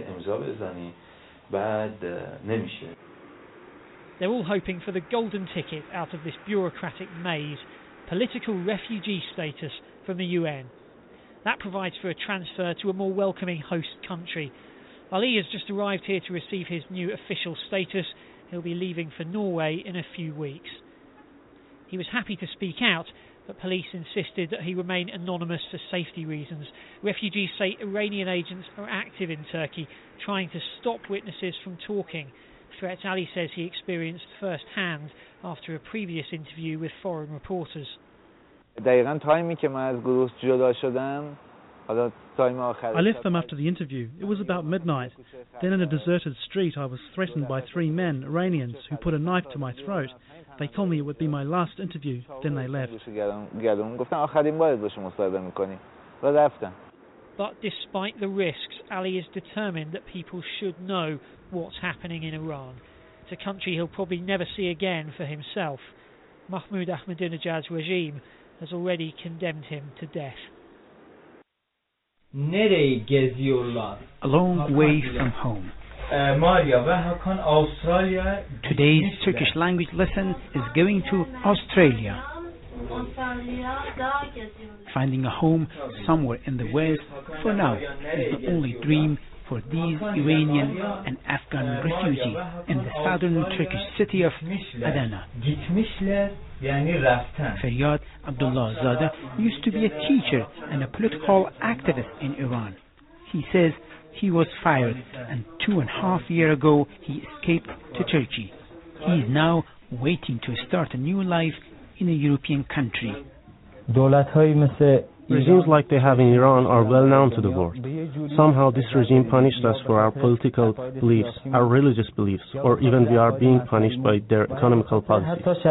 They're all hoping for the golden ticket out of this bureaucratic maze, political refugee status from the UN. That provides for a transfer to a more welcoming host country. Ali has just arrived here to receive his new official status. He'll be leaving for Norway in a few weeks. He was happy to speak out, but police insisted that he remain anonymous for safety reasons. Refugees say Iranian agents are active in Turkey, trying to stop witnesses from talking. Threats Ali says he experienced firsthand after a previous interview with foreign reporters. دقیقاً تایمی که من از گروه جدا شدم I left them after the interview. It was about midnight. Then in a deserted street I was threatened by 3 men, Iranians, who put a knife to my throat. They told me it would be my last interview. Then they left. But despite the risks, Ali is determined that people should know what's happening in Iran. It's a country he'll probably never see again for himself. Mahmoud Ahmadinejad's regime has already condemned him to death. A long way from home. Today's Turkish language lesson is going to Australia. Finding a home somewhere in the West for now is the only dream for these Iranian and Afghan refugees in the southern Turkish city of Adana. Feryad Abdullahzadeh used to be a teacher and a political activist in Iran. He says he was fired and 2.5 years ago he escaped to Turkey. He is now waiting to start a new life in a European country. Regimes like they have in Iran are well known to the world. Somehow this regime punished us for our political beliefs, our religious beliefs, or even we are being punished by their economical policies. US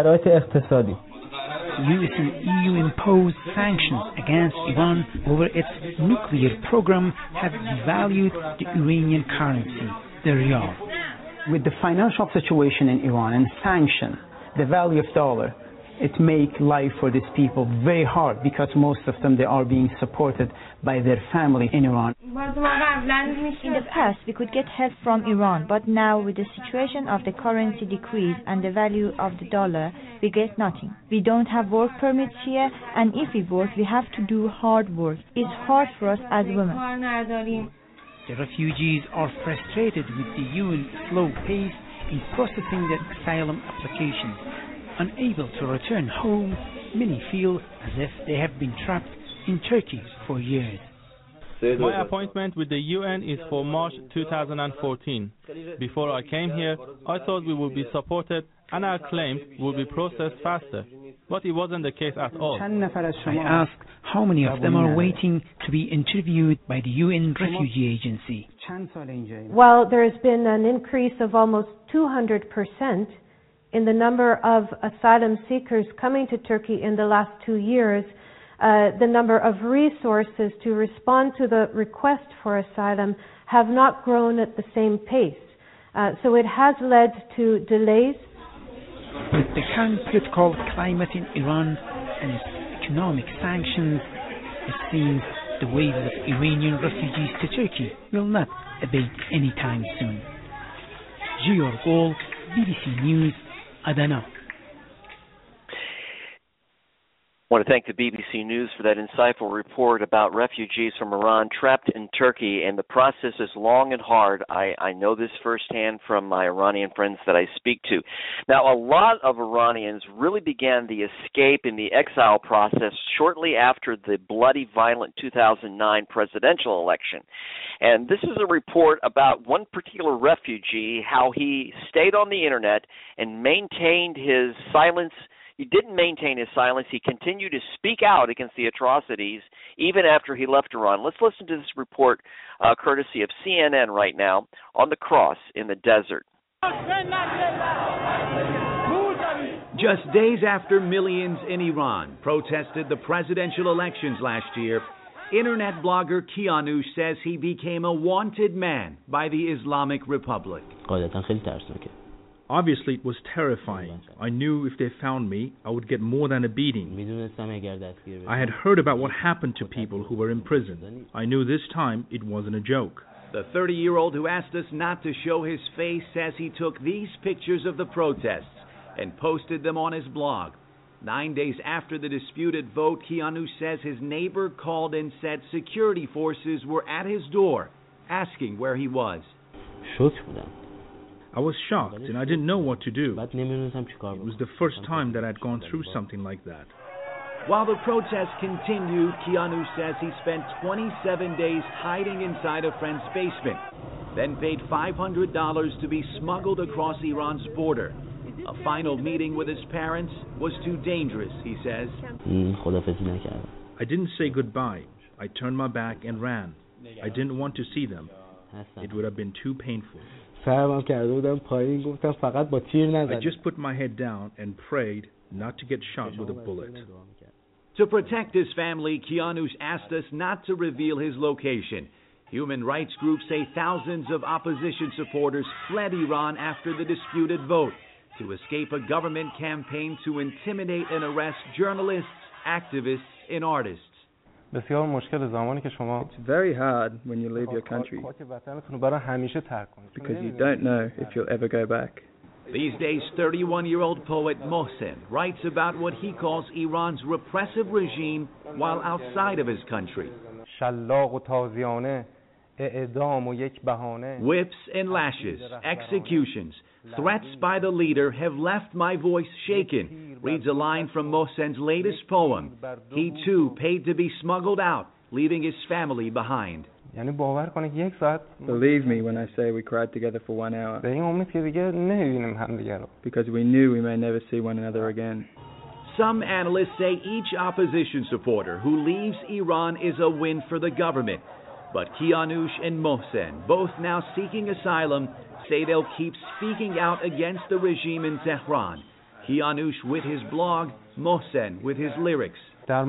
and EU imposed sanctions against Iran over its nuclear program have devalued the Iranian currency, the rial. With the financial situation in Iran and sanction, the value of dollar, it makes life for these people very hard because most of them, they are being supported by their family in Iran. In the past, we could get help from Iran, but now with the situation of the currency decrease and the value of the dollar, we get nothing. We don't have work permits here, and if we work, we have to do hard work. It's hard for us as women. The refugees are frustrated with the UN's slow pace in processing their asylum applications. Unable to return home, many feel as if they have been trapped in Turkey for years. My appointment with the UN is for March 2014. Before I came here, I thought we would be supported and our claims would be processed faster, but it wasn't the case at all. I asked how many of them are waiting to be interviewed by the UN Refugee Agency. Well, there has been an increase of almost 200% in the number of asylum seekers coming to Turkey in the last 2 years. The number of resources to respond to the request for asylum have not grown at the same pace. So it has led to delays. With the current political climate in Iran and its economic sanctions, it seems the wave of Iranian refugees to Turkey will not abate anytime soon. Gior Gol, BBC News, Adana. I want to thank the BBC News for that insightful report about refugees from Iran trapped in Turkey, and the process is long and hard. I know this firsthand from my Iranian friends that I speak to. Now, a lot of Iranians really began the escape and the exile process shortly after the bloody, violent 2009 presidential election. And this is a report about one particular refugee, how he stayed on the internet and maintained his silence. He didn't maintain his silence. He continued to speak out against the atrocities even after he left Iran. Let's listen to this report courtesy of CNN right now on the cross in the desert. Just days after millions in Iran protested the presidential elections last year, internet blogger Kianush says he became a wanted man by the Islamic Republic. Obviously, it was terrifying. I knew if they found me, I would get more than a beating. I had heard about what happened to people who were in prison. I knew this time it wasn't a joke. The 30-year-old who asked us not to show his face says he took these pictures of the protests and posted them on his blog. 9 days after the disputed vote, Kianush says his neighbor called and said security forces were at his door, asking where he was. I was shocked and I didn't know what to do. It was the first time that I'd gone through something like that. While the protests continued, Kianush says he spent 27 days hiding inside a friend's basement, then paid $500 to be smuggled across Iran's border. A final meeting with his parents was too dangerous, he says. I didn't say goodbye. I turned my back and ran. I didn't want to see them. It would have been too painful. I just put my head down and prayed not to get shot with a bullet. To protect his family, Kianush asked us not to reveal his location. Human rights groups say thousands of opposition supporters fled Iran after the disputed vote to escape a government campaign to intimidate and arrest journalists, activists, and artists. It's very hard when you leave your country because you don't know if you'll ever go back. These days, 31-year-old poet Mohsen writes about what he calls Iran's repressive regime while outside of his country. Whips and lashes, executions, threats by the leader have left my voice shaken, reads a line from Mohsen's latest poem. He too paid to be smuggled out, leaving his family behind. Believe me when I say we cried together for 1 hour. Because we knew we may never see one another again. Some analysts say each opposition supporter who leaves Iran is a win for the government. But Kianush and Mohsen, both now seeking asylum, say they'll keep speaking out against the regime in Tehran. Kianush with his blog, Mohsen with his lyrics.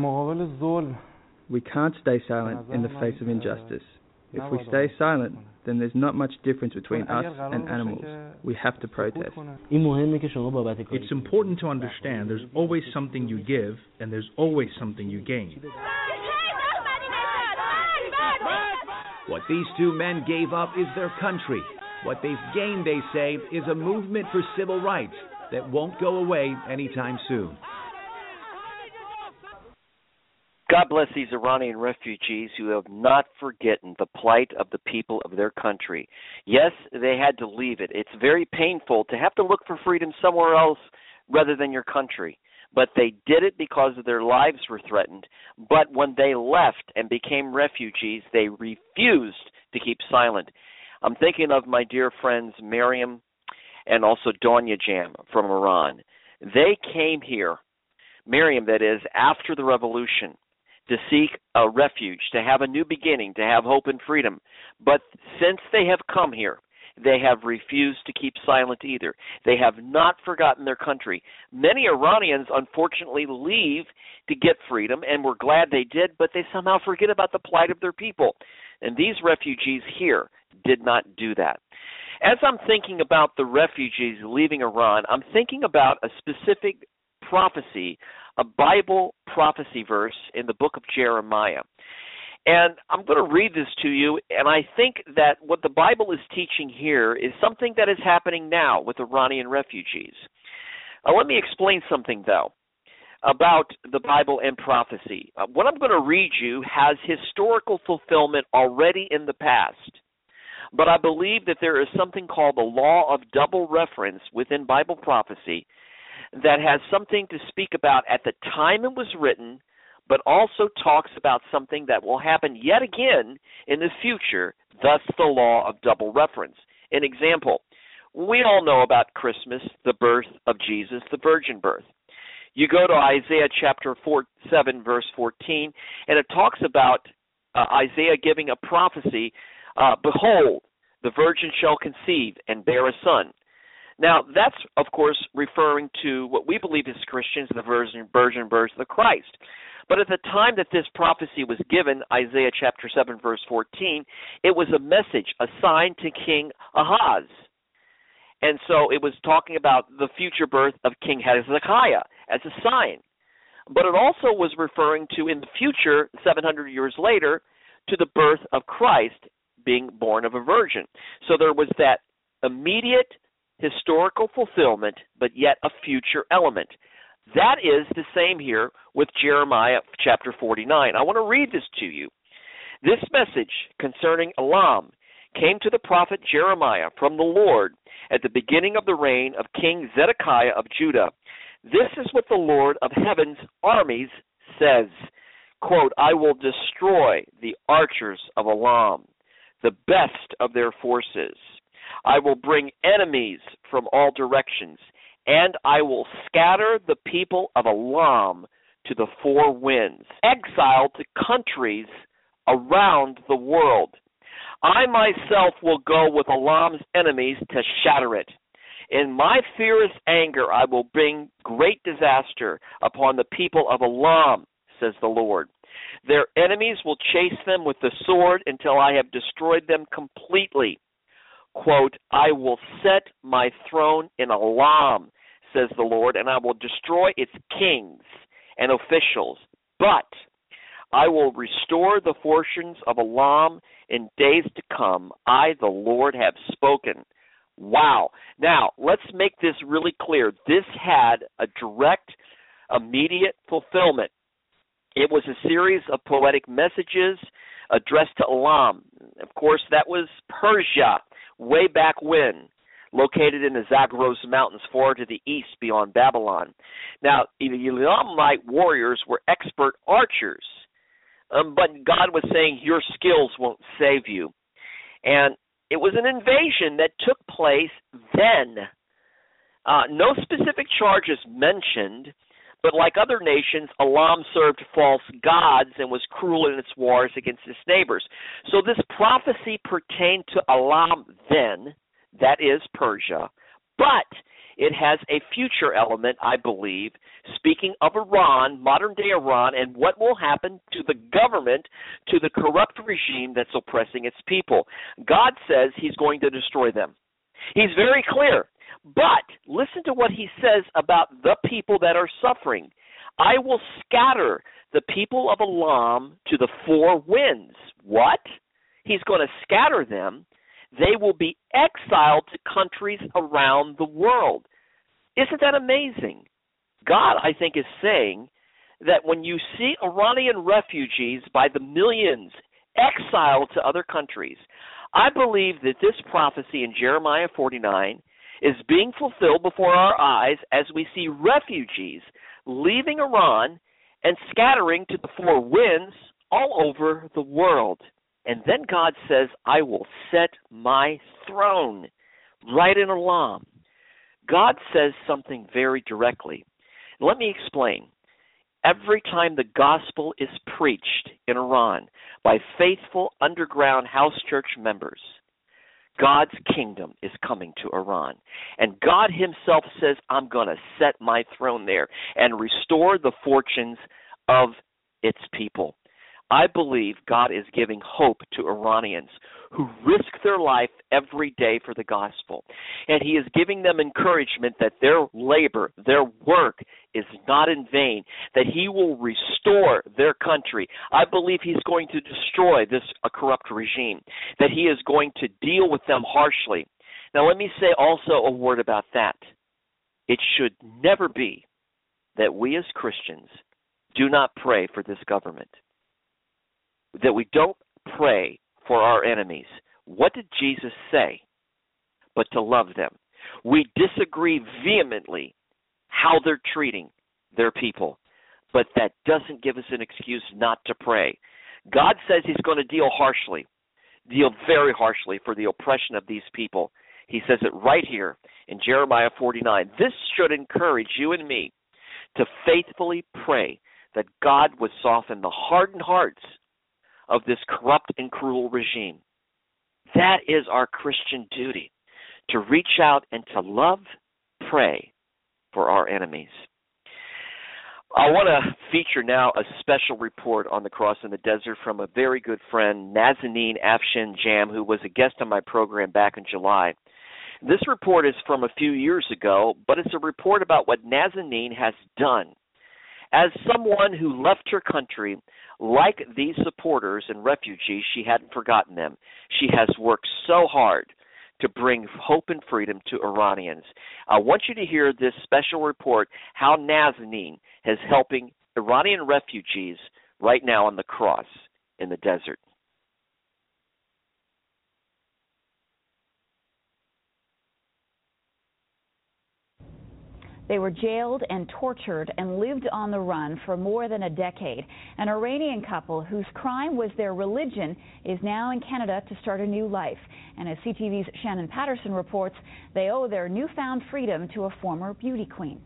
We can't stay silent in the face of injustice. If we stay silent, then there's not much difference between us and animals. We have to protest. It's important to understand there's always something you give and there's always something you gain. What these two men gave up is their country. What they've gained, they say, is a movement for civil rights that won't go away anytime soon. God bless these Iranian refugees who have not forgotten the plight of the people of their country. Yes, they had to leave it. It's very painful to have to look for freedom somewhere else rather than your country. But they did it because their lives were threatened. But when they left and became refugees, they refused to keep silent. I'm thinking of my dear friends Miriam and also Donya Jam from Iran. They came here, Miriam that is, after the revolution, to seek a refuge, to have a new beginning, to have hope and freedom. But since they have come here, they have refused to keep silent either. They have not forgotten their country. Many Iranians, unfortunately, leave to get freedom, and we're glad they did, but they somehow forget about the plight of their people. And these refugees here did not do that. As I'm thinking about the refugees leaving Iran, I'm thinking about a specific prophecy, a Bible prophecy verse in the book of Jeremiah. And I'm going to read this to you, and I think that what the Bible is teaching here is something that is happening now with Iranian refugees. Let me explain something, though, about the Bible and prophecy. What I'm going to read you has historical fulfillment already in the past. But I believe that there is something called the law of double reference within Bible prophecy that has something to speak about at the time it was written, but also talks about something that will happen yet again in the future, thus the law of double reference. An example, we all know about Christmas, the birth of Jesus, the virgin birth. You go to Isaiah chapter 7, verse 14, and it talks about Isaiah giving a prophecy, behold, the virgin shall conceive and bear a son. Now, that's, of course, referring to what we believe as Christians, the virgin birth of the Christ. But at the time that this prophecy was given, Isaiah chapter 7, verse 14, it was a message, a sign to King Ahaz. And so it was talking about the future birth of King Hezekiah as a sign. But it also was referring to, in the future, 700 years later, to the birth of Christ being born of a virgin. So there was that immediate historical fulfillment, but yet a future element. That is the same here with Jeremiah chapter 49. I want to read this to you. This message concerning Elam came to the prophet Jeremiah from the Lord at the beginning of the reign of King Zedekiah of Judah. This is what the Lord of heaven's armies says. Quote, I will destroy the archers of Elam, the best of their forces. I will bring enemies from all directions, and I will scatter the people of Elam to the four winds, exiled to countries around the world. I myself will go with Elam's enemies to shatter it. In my fierce anger I will bring great disaster upon the people of Elam, says the Lord. Their enemies will chase them with the sword until I have destroyed them completely. Quote, I will set my throne in Elam, says the Lord, and I will destroy its kings and officials. But I will restore the fortunes of Elam in days to come. I, the Lord, have spoken. Wow. Now, let's make this really clear. This had a direct, immediate fulfillment. It was a series of poetic messages addressed to Elam. Of course, that was Persia, way back when, located in the Zagros Mountains far to the east beyond Babylon. Now, the Elamite warriors were expert archers, but God was saying your skills won't save you. And it was an invasion that took place then. No specific charges mentioned, but like other nations, Elam served false gods and was cruel in its wars against its neighbors. So this prophecy pertained to Elam then, that is Persia, but it has a future element, I believe, speaking of Iran, modern-day Iran, and what will happen to the government, to the corrupt regime that's oppressing its people. God says he's going to destroy them. He's very clear. But listen to what he says about the people that are suffering. I will scatter the people of Elam to the four winds. What? He's going to scatter them. They will be exiled to countries around the world. Isn't that amazing? God, I think, is saying that when you see Iranian refugees by the millions exiled to other countries, I believe that this prophecy in Jeremiah 49 is being fulfilled before our eyes as we see refugees leaving Iran and scattering to the four winds all over the world. And then God says, I will set my throne right in Elam. God says something very directly. Let me explain. Every time the gospel is preached in Iran by faithful underground house church members, God's kingdom is coming to Iran. And God himself says, I'm going to set my throne there and restore the fortunes of its people. I believe God is giving hope to Iranians who risk their life every day for the gospel. And he is giving them encouragement that their labor, their work is not in vain, that he will restore their country. I believe he's going to destroy this corrupt regime, that he is going to deal with them harshly. Now let me say also a word about that. It should never be that we as Christians do not pray for this government, that we don't pray for our enemies. What did Jesus say? But to love them. We disagree vehemently how they're treating their people, but that doesn't give us an excuse not to pray. God says he's going to deal very harshly for the oppression of these people. He says it right here in Jeremiah 49. This should encourage you and me to faithfully pray that God would soften the hardened hearts of this corrupt and cruel regime. That is our Christian duty, to reach out and to love, pray for our enemies. I want to feature now a special report on the Cross in the Desert from a very good friend, Nazanin Afshin Jam, who was a guest on my program back in July. This report is from a few years ago, but it's a report about what Nazanin has done. As someone who left her country, like these supporters and refugees, she hadn't forgotten them. She has worked so hard to bring hope and freedom to Iranians. I want you to hear this special report, how Nazanin is helping Iranian refugees right now on the cross in the desert. They were jailed and tortured and lived on the run for more than a decade. An Iranian couple whose crime was their religion is now in Canada to start a new life. And as CTV's Shannon Patterson reports, they owe their newfound freedom to a former beauty queen.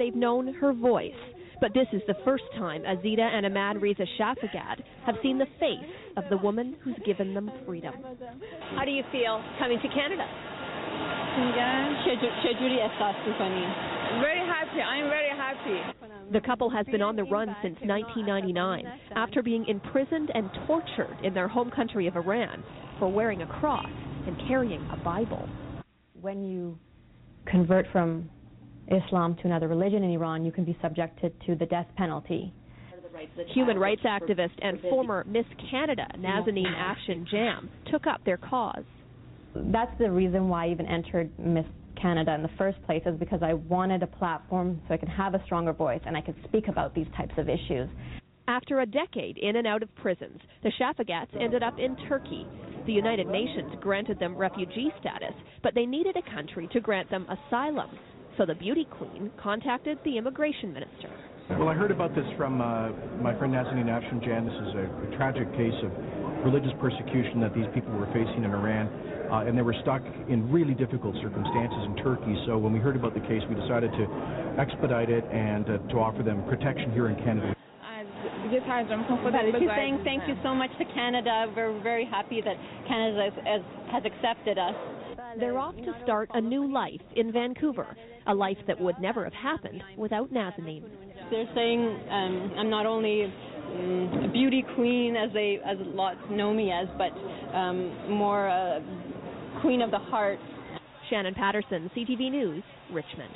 they've known her voice. But this is the first time Azita and Ahmad Reza Shafagat have seen the face of the woman who's given them freedom. How do you feel coming to Canada? Very happy. I'm very happy. The couple has been on the run since 1999 after being imprisoned and tortured in their home country of Iran for wearing a cross and carrying a Bible. When you convert from Islam to another religion in Iran, you can be subjected to the death penalty. Human rights activist and former Miss Canada, Nazanin Afshin Jam, took up their cause. That's the reason why I even entered Miss Canada in the first place, is because I wanted a platform so I could have a stronger voice and I could speak about these types of issues. After a decade in and out of prisons, the Shafagats ended up in Turkey. The United Nations granted them refugee status, but they needed a country to grant them asylum. So the beauty queen contacted the immigration minister. Well, I heard about this from my friend Nazanin Afshin Jan. This is a tragic case of religious persecution that these people were facing in Iran, and they were stuck in really difficult circumstances in Turkey. So when we heard about the case, we decided to expedite it and to offer them protection here in Canada. She's saying thank you so much to Canada. We're very happy that Canada has accepted us. They're off to start a new life in Vancouver, a life that would never have happened without Nazanin. They're saying I'm not only a beauty queen, as lots know me as, but more queen of the heart. Shannon Patterson, CTV News, Richmond.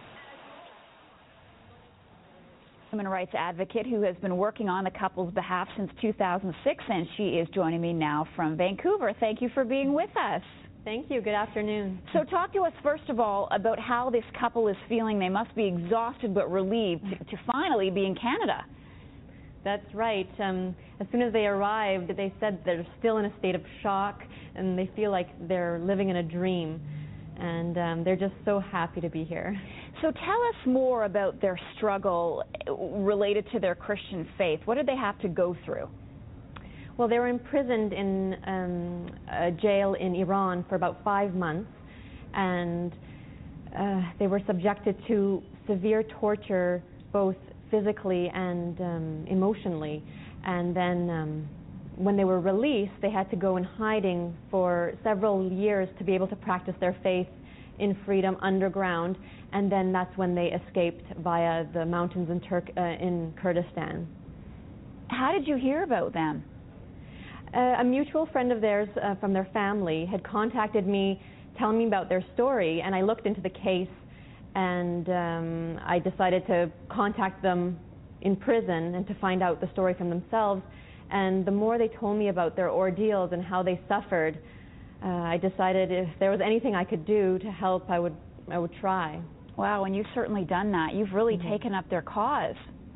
Human rights advocate who has been working on the couple's behalf since 2006, and she is joining me now from Vancouver. Thank you for being with us. Thank you. Good afternoon. So talk to us, first of all, about how this couple is feeling. They must be exhausted but relieved to finally be in Canada. That's right. As soon as they arrived, they said they're still in a state of shock, and they feel like they're living in a dream. And they're just so happy to be here. So tell us more about their struggle related to their Christian faith. What did they have to go through? Well, they were imprisoned in a jail in Iran for about 5 months, and they were subjected to severe torture, both physically and emotionally. And then when they were released, they had to go in hiding for several years to be able to practice their faith in freedom underground, and then that's when they escaped via the mountains in Kurdistan. How did you hear about them? A mutual friend of theirs from their family had contacted me telling me about their story, and I looked into the case, and I decided to contact them in prison and to find out the story from themselves. And the more they told me about their ordeals and how they suffered, I decided if there was anything I could do to help, I would try. Wow, and you've certainly done that. You've really taken up their cause.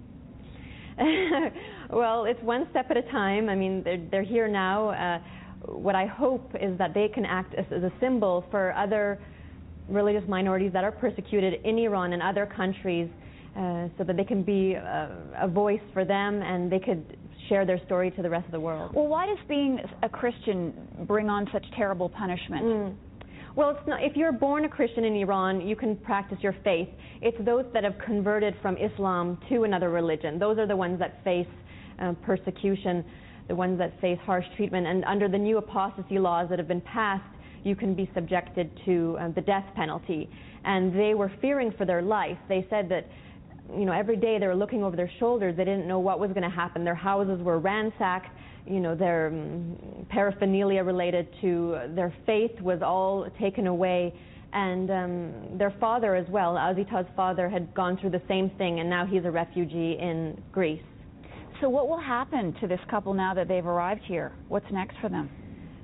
Well, it's one step at a time. I mean, they're here now. What I hope is that they can act as a symbol for other religious minorities that are persecuted in Iran and other countries, so that they can be a voice for them and they could share their story to the rest of the world. Well, why does being a Christian bring on such terrible punishment? Well, it's not, if you're born a Christian in Iran, you can practice your faith. It's those that have converted from Islam to another religion. Those are the ones that face persecution, the ones that face harsh treatment. And under the new apostasy laws that have been passed, you can be subjected to the death penalty. And they were fearing for their life. They said that, you know, every day they were looking over their shoulders. They didn't know what was going to happen. Their houses were ransacked. You know, their paraphernalia related to their faith was all taken away. And their father as well, Azita's father, had gone through the same thing, and now he's a refugee in Greece. So what will happen to this couple now that they've arrived here? What's next for them?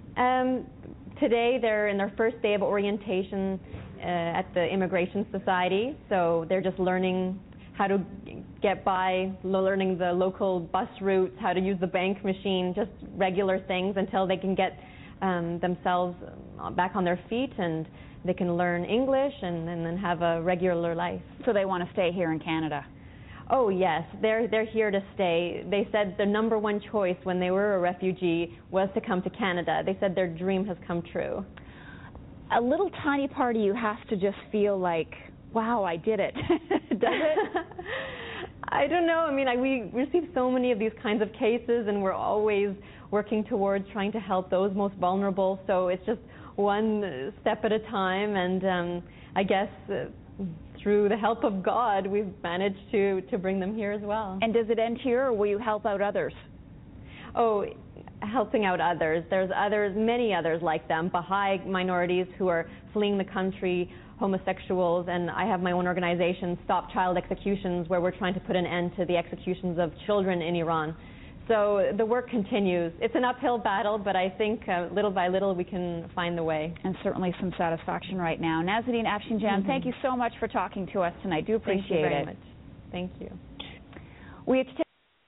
Today they're in their first day of orientation at the Immigration Society, so they're just learning how to get by, learning the local bus routes, how to use the bank machine, just regular things until they can get themselves back on their feet and they can learn English and then have a regular life. So they want to stay here in Canada? Oh yes, they're here to stay. They said their number one choice when they were a refugee was to come to Canada. They said their dream has come true. A little tiny part of you has to just feel like, wow, I did it. Does it? I don't know. I mean, we receive so many of these kinds of cases, and we're always working towards trying to help those most vulnerable. So it's just one step at a time, and I guess through the help of God, we've managed to bring them here as well. And does it end here, or will you help out others? Oh, helping out others. There's many others like them, Baha'i minorities who are fleeing the country, homosexuals, and I have my own organization, Stop Child Executions, where we're trying to put an end to the executions of children in Iran. So the work continues. It's an uphill battle, but I think little by little we can find the way. And certainly some satisfaction right now. Nazanin Afshinjan, thank you so much for talking to us tonight. Do appreciate it. Thank you very much. Thank you. We have to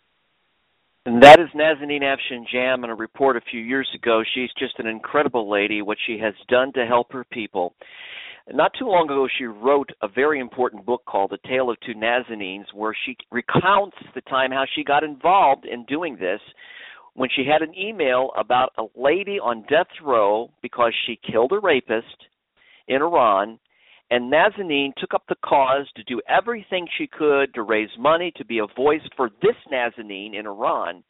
And that is Nazanin Afshinjan. In a report a few years ago, she's just an incredible lady, what she has done to help her people. Not too long ago, she wrote a very important book called A Tale of Two Nazanines, where she recounts the time how she got involved in doing this when she had an email about a lady on death row because she killed a rapist in Iran, and Nazanin took up the cause to do everything she could to raise money to be a voice for this Nazanin in Iran.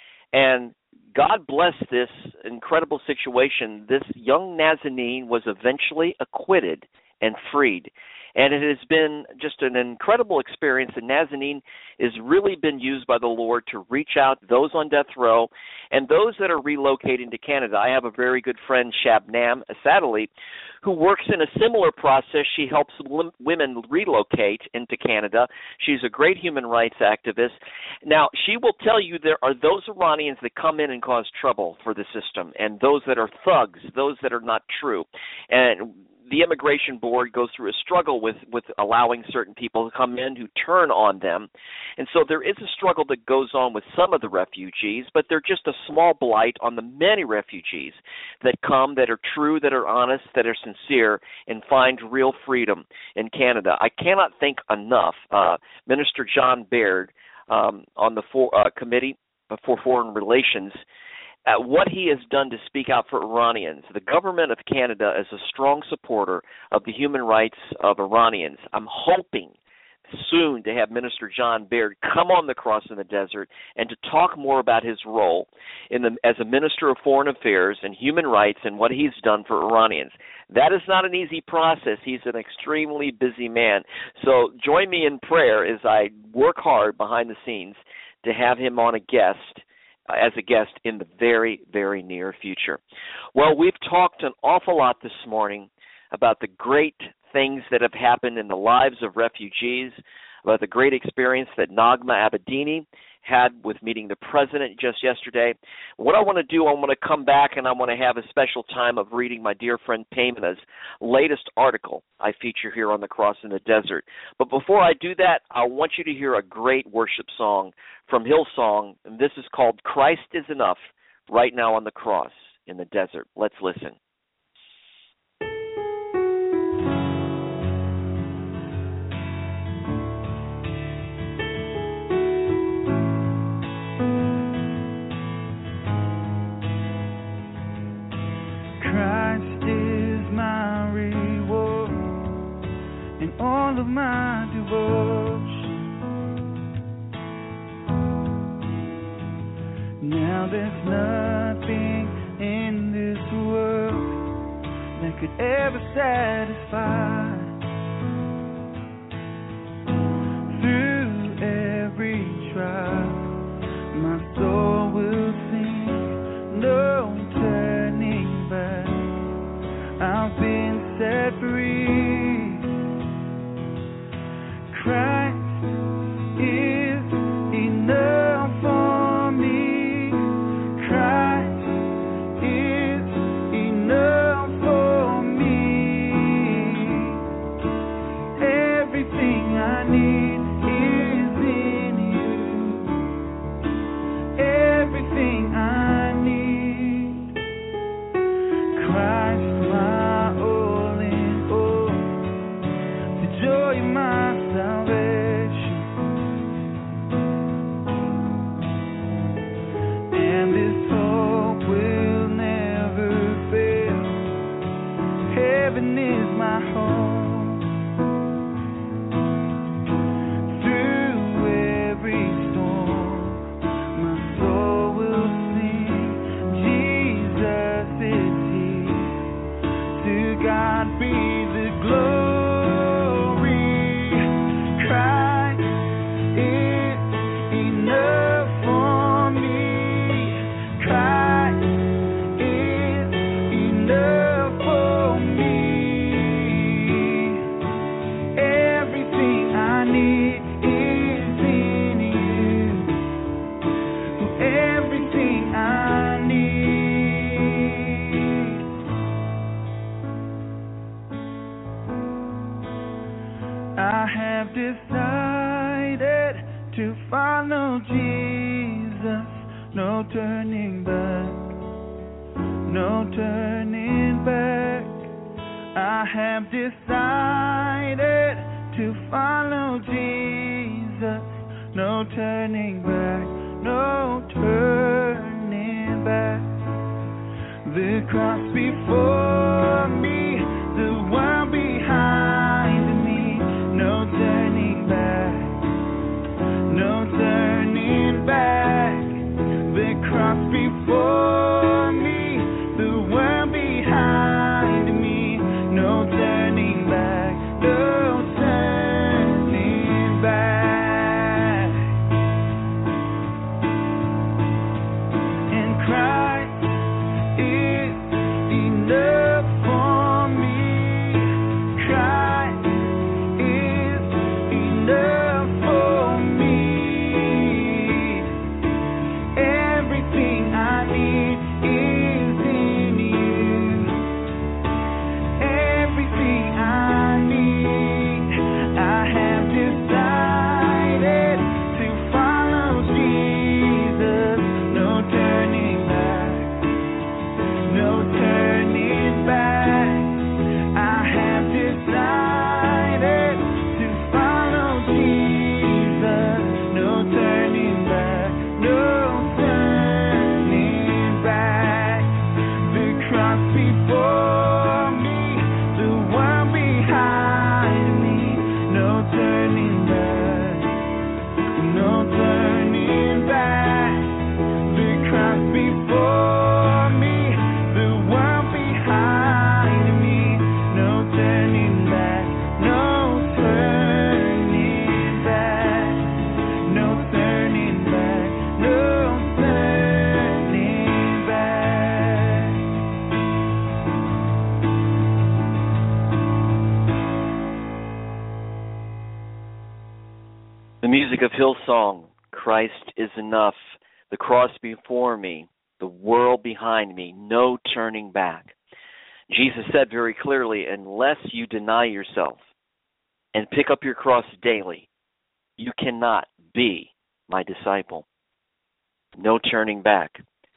And God bless this incredible situation. This young Nazanin was eventually acquitted and freed. And it has been just an incredible experience. And Nazanin has really been used by the Lord to reach out to those on death row and those that are relocating to Canada. I have a very good friend, Shabnam Asadali, who works in a similar process. She helps women relocate into Canada. She's a great human rights activist. Now, she will tell you there are those Iranians that come in and cause trouble for the system, and those that are thugs, those that are not true. And the Immigration Board goes through a struggle with allowing certain people to come in who turn on them. And so there is a struggle that goes on with some of the refugees, but they're just a small blight on the many refugees that come, that are true, that are honest, that are sincere, and find real freedom in Canada. I cannot thank enough Minister John Baird on the Committee for Foreign Relations, what he has done to speak out for Iranians. The government of Canada is a strong supporter of the human rights of Iranians. I'm hoping soon to have Minister John Baird come on the Cross in the Desert and to talk more about his role as a Minister of Foreign Affairs and Human Rights and what he's done for Iranians. That is not an easy process. He's an extremely busy man. So join me in prayer as I work hard behind the scenes to have him on as a guest in the very, very near future. Well, we've talked an awful lot this morning about the great things that have happened in the lives of refugees, about the great experience that Naghmeh Abedini had with meeting the president just yesterday. What I want to do, I want to come back and I want to have a special time of reading my dear friend Paymina's latest article I feature here on the Cross in the Desert. But before I do that, I want you to hear a great worship song from Hillsong, and this is called Christ is Enough, right now on the Cross in the Desert. Let's listen. All of my devotion. Now there's nothing in this world that could ever satisfy. Through every trial, my soul will sing, no turning back. I've been set free. Christ is enough for me. Christ is enough for me. Everything I need is in you. Everything I need. Christ, my all in all. follow Jesus, no turning back, no turning back. I have decided to follow Jesus, no turning back, no turning back. The cross before me, the world behind me, no turning back, no turning back. The cross before me, the world behind me, no turning back, no turning back. And Christ is enough for me. Christ is enough for me. Everything I need is in you. Everything I need, I have decided to follow Jesus. No turning back, no turning back. I have decided to follow Jesus. No turning back, no turning back. The cross before me, the world behind me, no turning back, no turning back. The cross before me, the world behind me, no turning back, no turning back, no turning back, no turning back. The music of Hillsong, Christ is enough, the cross before me, the world behind me, no turning back. Jesus said very clearly, unless you deny yourself and pick up your cross daily, you cannot be my disciple. No turning back.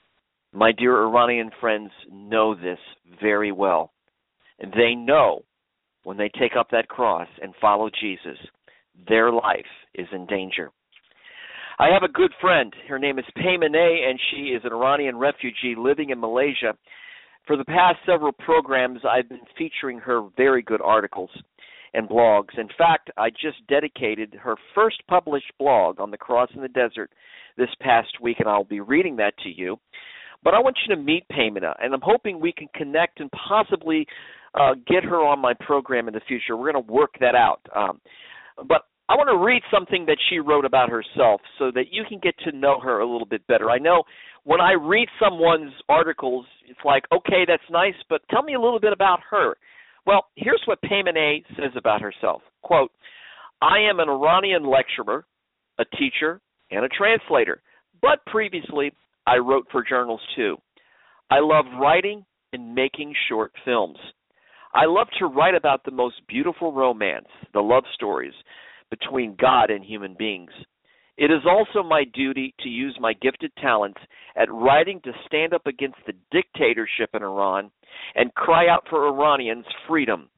My dear Iranian friends know this very well. And they know when they take up that cross and follow Jesus, their life is in danger. I have a good friend. Her name is Paymaneh, and she is an Iranian refugee living in Malaysia. For the past several programs, I've been featuring her very good articles and blogs. In fact, I just dedicated her first published blog on the cross in the desert this past week, and I'll be reading that to you. But I want you to meet Paymaneh, and I'm hoping we can connect and possibly get her on my program in the future. We're going to work that out. But I want to read something that she wrote about herself so that you can get to know her a little bit better. I know when I read someone's articles, it's like, okay, that's nice, but tell me a little bit about her. Well, here's what Paymaneh says about herself. Quote, I am an Iranian lecturer, a teacher, and a translator, but previously I wrote for journals too. I love writing and making short films. I love to write about the most beautiful romance, the love stories between God and human beings. It is also my duty to use my gifted talents at writing to stand up against the dictatorship in Iran and cry out for Iranians' freedom.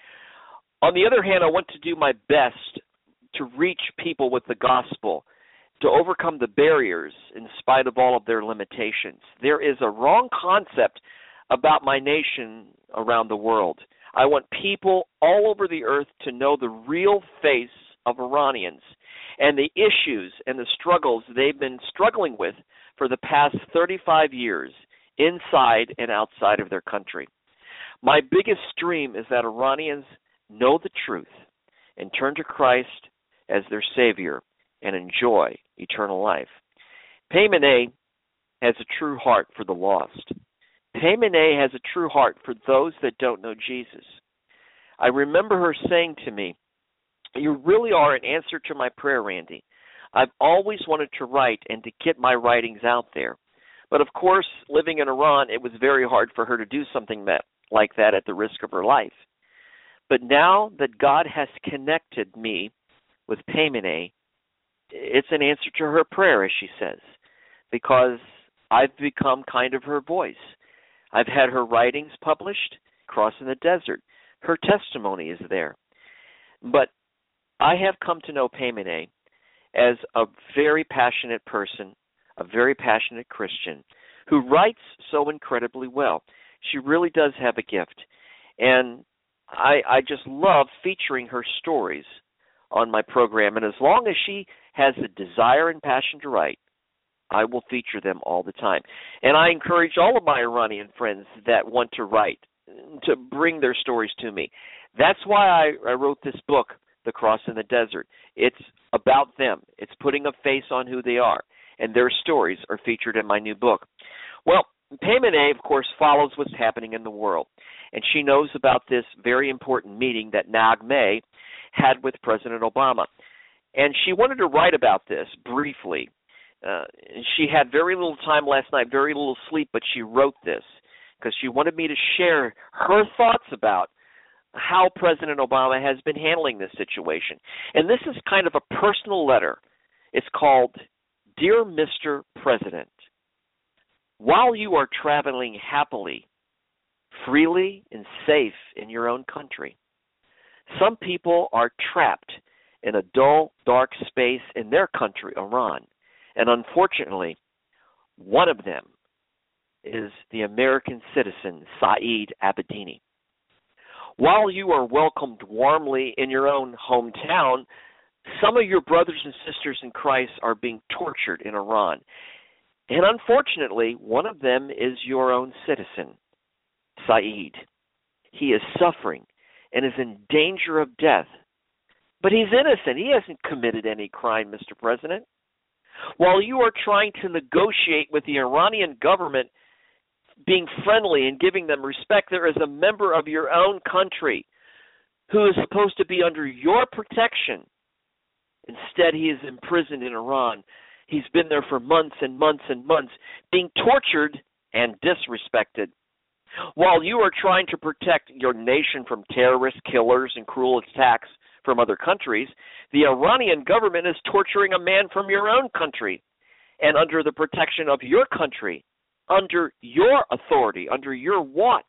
On the other hand, I want to do my best to reach people with the gospel, to overcome the barriers in spite of all of their limitations. There is a wrong concept about my nation around the world. I want people all over the earth to know the real face of Iranians and the issues and the struggles they've been struggling with for the past 35 years inside and outside of their country. My biggest dream is that Iranians know the truth and turn to Christ as their Savior and enjoy eternal life. Paymaneh has a true heart for the lost. Paymaneh has a true heart for those that don't know Jesus. I remember her saying to me, you really are an answer to my prayer, Randy. I've always wanted to write and to get my writings out there. But of course, living in Iran, it was very hard for her to do something like that at the risk of her life. But now that God has connected me with Paymaneh, it's an answer to her prayer, as she says, because I've become kind of her voice. I've had her writings published, Crossing the Desert. Her testimony is there. But I have come to know Paymaneh as a very passionate person, a very passionate Christian, who writes so incredibly well. She really does have a gift. And I just love featuring her stories on my program. And as long as she has the desire and passion to write, I will feature them all the time. And I encourage all of my Iranian friends that want to write to bring their stories to me. That's why I wrote this book, The Cross in the Desert. It's about them. It's putting a face on who they are, and their stories are featured in my new book. Well, Paymaneh, of course, follows what's happening in the world, and she knows about this very important meeting that Naghmeh had with President Obama. And she wanted to write about this briefly. She had very little time last night, very little sleep, but she wrote this because she wanted me to share her thoughts about how President Obama has been handling this situation. And this is kind of a personal letter. It's called, Dear Mr. President, while you are traveling happily, freely, and safe in your own country, some people are trapped in a dull, dark space in their country, Iran. And unfortunately, one of them is the American citizen, Saeed Abedini. While you are welcomed warmly in your own hometown, some of your brothers and sisters in Christ are being tortured in Iran. And unfortunately, one of them is your own citizen, Saeed. He is suffering and is in danger of death. But he's innocent. He hasn't committed any crime, Mr. President. While you are trying to negotiate with the Iranian government, being friendly and giving them respect, there is a member of your own country who is supposed to be under your protection. Instead, he is imprisoned in Iran. He's been there for months and months and months, being tortured and disrespected. While you are trying to protect your nation from terrorists, killers, and cruel attacks from other countries, the Iranian government is torturing a man from your own country and under the protection of your country, under your authority, under your watch.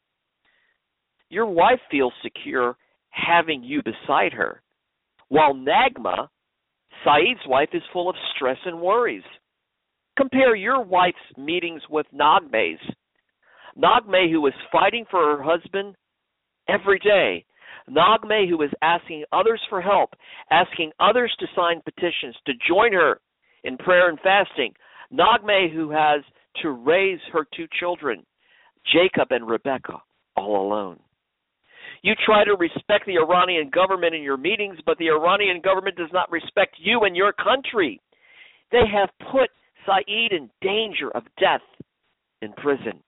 Your wife feels secure having you beside her, while Naghmeh, Saeed's wife, is full of stress and worries. Compare your wife's meetings with Naghmeh's. Naghmeh, who is fighting for her husband every day. Naghmeh, who is asking others for help, asking others to sign petitions, to join her in prayer and fasting. Naghmeh, who has to raise her two children, Jacob and Rebecca, all alone. You try to respect the Iranian government in your meetings, but the Iranian government does not respect you and your country. They have put Saeed in danger of death in prison.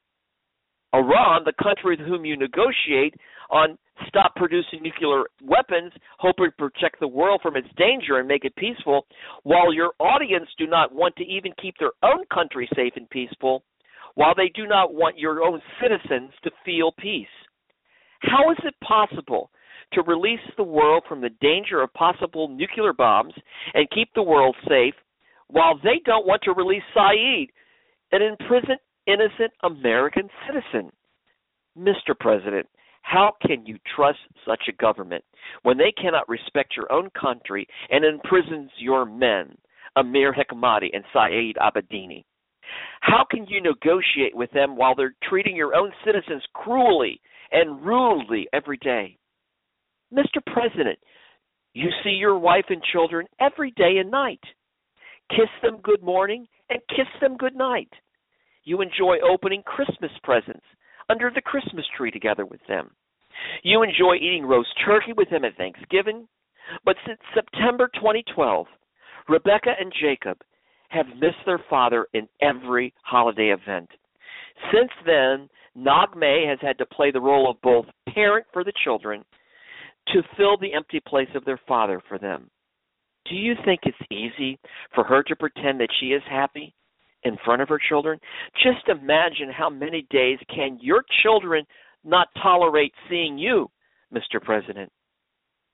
Iran, the country with whom you negotiate on stop producing nuclear weapons, hoping to protect the world from its danger and make it peaceful, while your audience do not want to even keep their own country safe and peaceful, while they do not want your own citizens to feel peace. How is it possible to release the world from the danger of possible nuclear bombs and keep the world safe while they don't want to release Saeed, an imprisoned innocent American citizen? Mr. President, how can you trust such a government when they cannot respect your own country and imprisons your men, Amir Hekmati and Saeed Abedini? How can you negotiate with them while they're treating your own citizens cruelly and rudely every day? Mr. President, you see your wife and children every day and night. Kiss them good morning and kiss them good night. You enjoy opening Christmas presents under the Christmas tree together with them. You enjoy eating roast turkey with them at Thanksgiving. But since September 2012, Rebecca and Jacob have missed their father in every holiday event. Since then, Naghmeh has had to play the role of both parent for the children to fill the empty place of their father for them. Do you think it's easy for her to pretend that she is happy in front of her children? Just imagine how many days can your children not tolerate seeing you, Mr. President.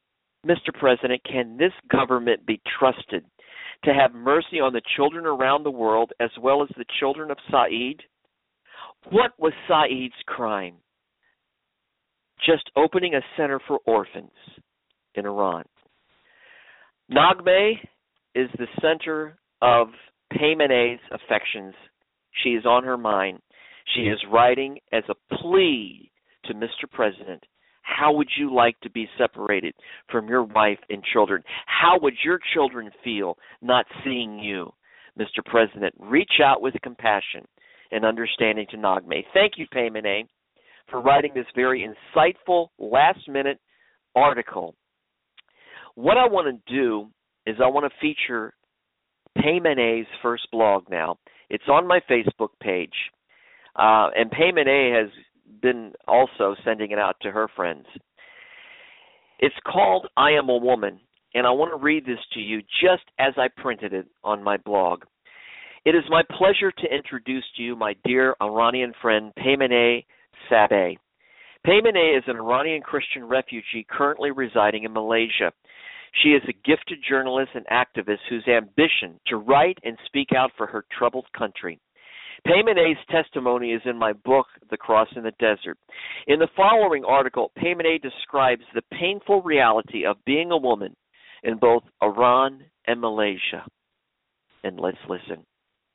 Mr. President, can this government be trusted to have mercy on the children around the world as well as the children of Saeed? What was Saeed's crime? Just opening a center for orphans in Iran. Naghmeh is the center of Khamenei's affections. She is on her mind. She is writing as a plea to Mr. President. How would you like to be separated from your wife and children? How would your children feel not seeing you? Mr. President, reach out with compassion and understanding to Naghmeh. Thank you, Khamenei, for writing this very insightful, last-minute article. What I want to do is I want to feature Khamenei's first blog now. It's on my Facebook page. And Khamenei has been also sending it out to her friends. It's called I Am a Woman, and I want to read this to you just as I printed it on my blog. It is my pleasure to introduce to you my dear Iranian friend, Khamenei Sabeh. Khamenei is an Iranian Christian refugee currently residing in Malaysia. She is a gifted journalist and activist whose ambition to write and speak out for her troubled country. Khamenei's testimony is in my book, The Cross in the Desert. In the following article, Khamenei describes the painful reality of being a woman in both Iran and Malaysia. And let's listen.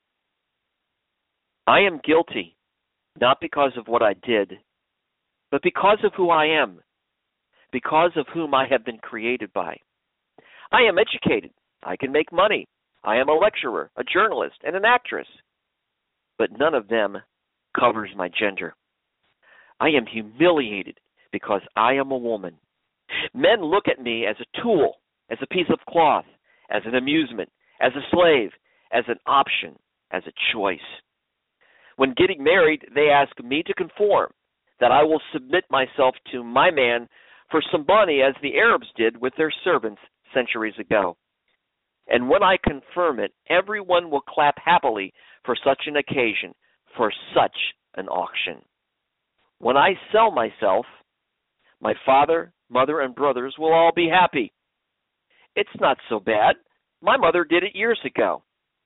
I am guilty, not because of what I did, but because of who I am, because of whom I have been created by. I am educated. I can make money. I am a lecturer, a journalist, and an actress. But none of them covers my gender. I am humiliated because I am a woman. Men look at me as a tool, as a piece of cloth, as an amusement, as a slave, as an option, as a choice. When getting married, they ask me to conform, that I will submit myself to my man for Sambani as the Arabs did with their servants centuries ago. And when I confirm it, everyone will clap happily for such an occasion, for such an auction. When I sell myself, my father, mother, and brothers will all be happy. It's not so bad. My mother did it years ago.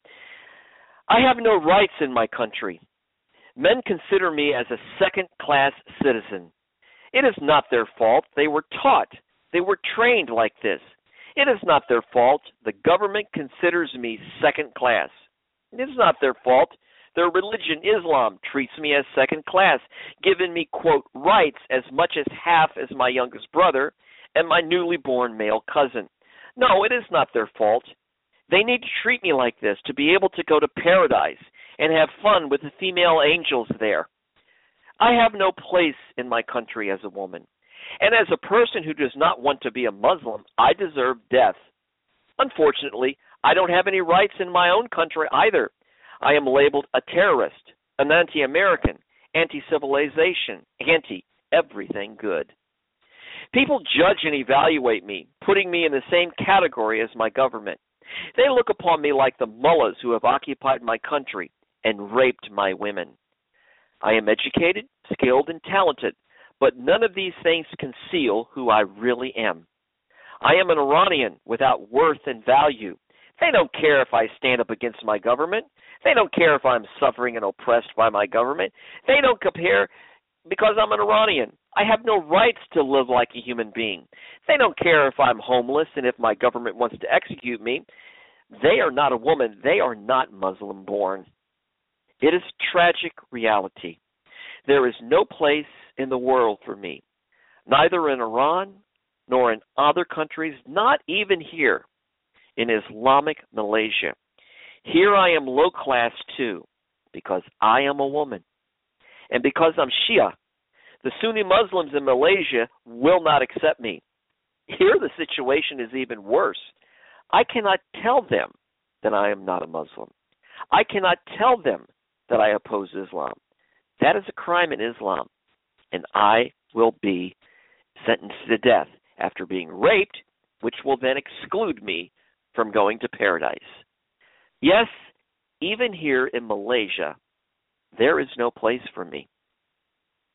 I have no rights in my country. Men consider me as a second-class citizen. It is not their fault. They were taught. They were trained like this. It is not their fault. The government considers me second class. It is not their fault. Their religion, Islam, treats me as second class, giving me, quote, rights as much as half as my youngest brother and my newly born male cousin. No, it is not their fault. They need to treat me like this to be able to go to paradise and have fun with the female angels there. I have no place in my country as a woman. And as a person who does not want to be a Muslim, I deserve death. Unfortunately, I don't have any rights in my own country either. I am labeled a terrorist, an anti-American, anti-civilization, anti-everything good. People judge and evaluate me, putting me in the same category as my government. They look upon me like the mullahs who have occupied my country and raped my women. I am educated, skilled, and talented, but none of these things conceal who I really am. I am an Iranian without worth and value. They don't care if I stand up against my government. They don't care if I'm suffering and oppressed by my government. They don't compare because I'm an Iranian. I have no rights to live like a human being. They don't care if I'm homeless and if my government wants to execute me. They are not a woman. They are not Muslim born. It is tragic reality. There is no place in the world for me, neither in Iran nor in other countries, not even here in Islamic Malaysia. Here I am low class too, because I am a woman. And because I'm Shia, the Sunni Muslims in Malaysia will not accept me. Here the situation is even worse. I cannot tell them that I am not a Muslim. I cannot tell them that I oppose Islam. That is a crime in Islam, and I will be sentenced to death after being raped, which will then exclude me from going to paradise. Yes, even here in Malaysia, there is no place for me.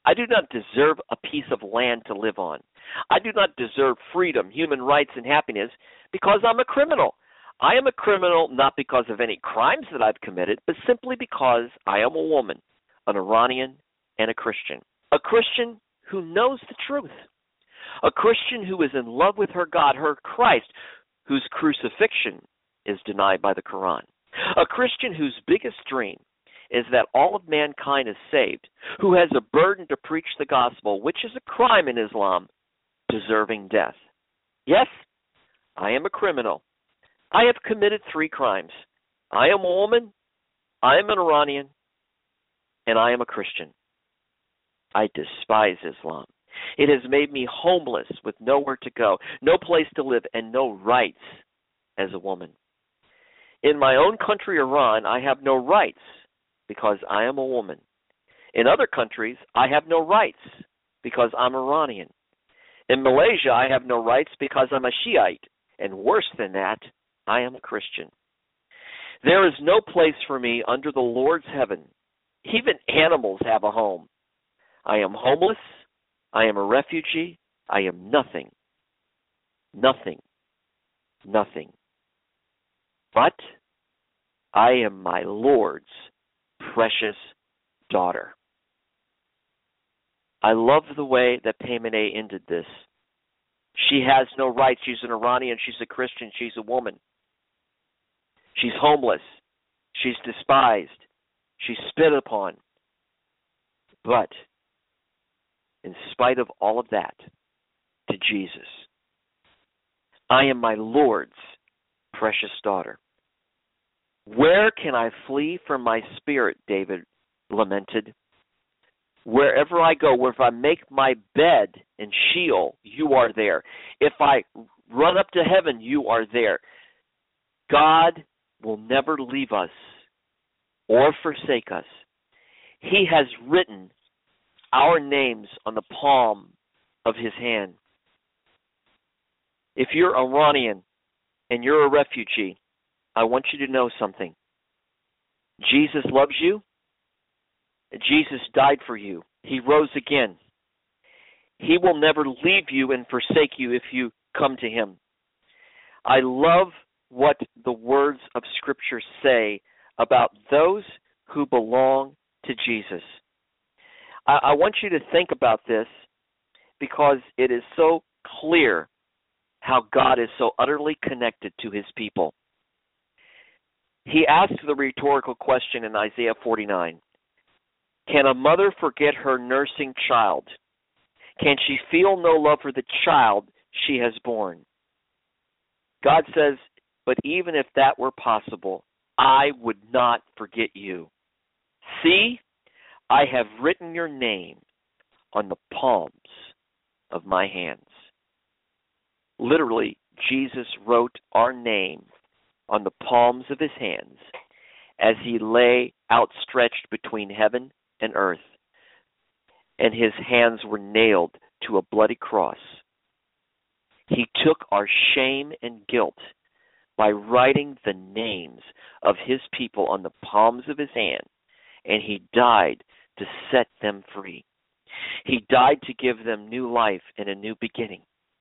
I do not deserve a piece of land to live on. I do not deserve freedom, human rights, and happiness because I'm a criminal. I am a criminal not because of any crimes that I've committed, but simply because I am a woman, an Iranian, and a Christian. A Christian who knows the truth. A Christian who is in love with her God, her Christ, whose crucifixion is denied by the Quran. A Christian whose biggest dream is that all of mankind is saved, who has a burden to preach the gospel, which is a crime in Islam, deserving death. Yes, I am a criminal. I have committed 3 crimes. I am a woman, I am an Iranian, and I am a Christian. I despise Islam. It has made me homeless with nowhere to go, no place to live, and no rights as a woman. In my own country, Iran, I have no rights because I am a woman. In other countries, I have no rights because I'm Iranian. In Malaysia, I have no rights because I'm a Shiite. And worse than that, I am a Christian. There is no place for me under the Lord's heaven. Even animals have a home. I am homeless. I am a refugee. I am nothing. Nothing. Nothing. But I am my Lord's precious daughter. I love the way that Paymaneh ended this. She has no rights. She's an Iranian. She's a Christian. She's a woman. She's homeless. She's despised. She's spit upon. But in spite of all of that, to Jesus, I am my Lord's precious daughter. Where can I flee from my spirit, David lamented. Wherever I go, where if I make my bed in Sheol, you are there. If I run up to heaven, you are there. God will never leave us or forsake us. He has written our names on the palm of his hand. If you're Iranian and you're a refugee, I want you to know something. Jesus loves you. Jesus died for you. He rose again. He will never leave you and forsake you if you come to him. I love what the words of Scripture say about those who belong to Jesus. I want you to think about this because it is so clear how God is so utterly connected to his people. He asks the rhetorical question in Isaiah 49. Can a mother forget her nursing child? Can she feel no love for the child she has borne? God says, but even if that were possible, I would not forget you. See, I have written your name on the palms of my hands. Literally, Jesus wrote our name on the palms of his hands as he lay outstretched between heaven and earth, and his hands were nailed to a bloody cross. He took our shame and guilt by writing the names of his people on the palms of his hand, and he died to set them free. He died to give them new life and a new beginning.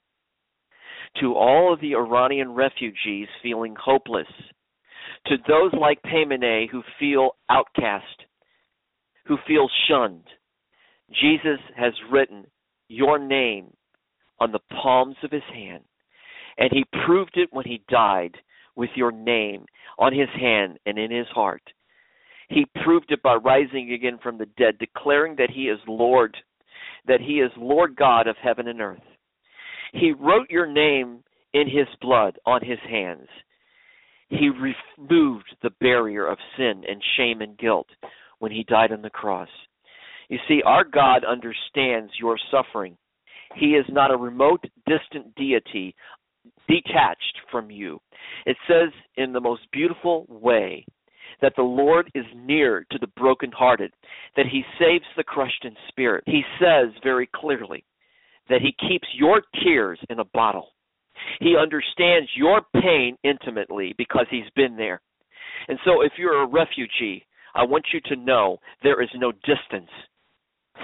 To all of the Iranian refugees feeling hopeless, to those like Paymaneh who feel outcast, who feel shunned, Jesus has written your name on the palms of his hand, and he proved it when he died with your name on his hand and in his heart. He proved it by rising again from the dead, declaring that he is Lord, that he is Lord God of heaven and earth. He wrote your name in his blood on his hands. He removed the barrier of sin and shame and guilt when he died on the cross. You see, our God understands your suffering. He is not a remote, distant deity detached from you. It says in the most beautiful way that the Lord is near to the brokenhearted, that he saves the crushed in spirit. He says very clearly that he keeps your tears in a bottle. He understands your pain intimately because he's been there. And so if you're a refugee, I want you to know there is no distance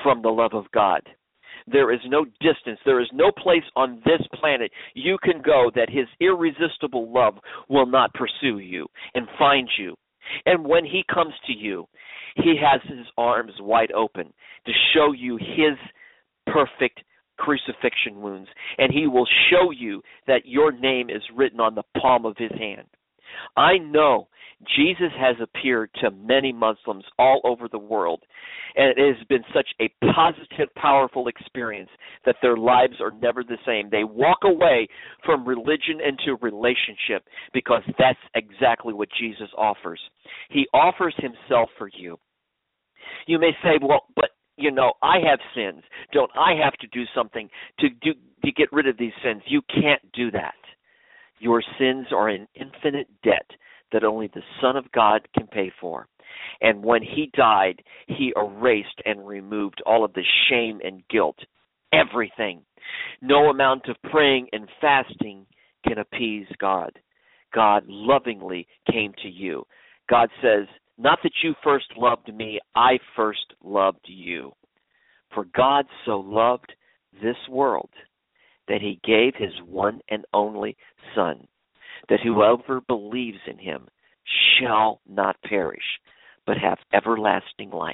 from the love of God. There is no distance, there is no place on this planet you can go that his irresistible love will not pursue you and find you. And when he comes to you, he has his arms wide open to show you his perfect crucifixion wounds, and he will show you that your name is written on the palm of his hand. I know Jesus has appeared to many Muslims all over the world, and it has been such a positive, powerful experience that their lives are never the same. They walk away from religion into relationship because that's exactly what Jesus offers. He offers himself for you. You may say, well, but I have sins. Don't I have to do something to get rid of these sins? You can't do that. Your sins are an infinite debt that only the Son of God can pay for. And when he died, he erased and removed all of the shame and guilt, everything. No amount of praying and fasting can appease God. God lovingly came to you. God says, not that you first loved me, I first loved you. For God so loved this world that he gave his one and only Son, that whoever believes in him shall not perish, but have everlasting life.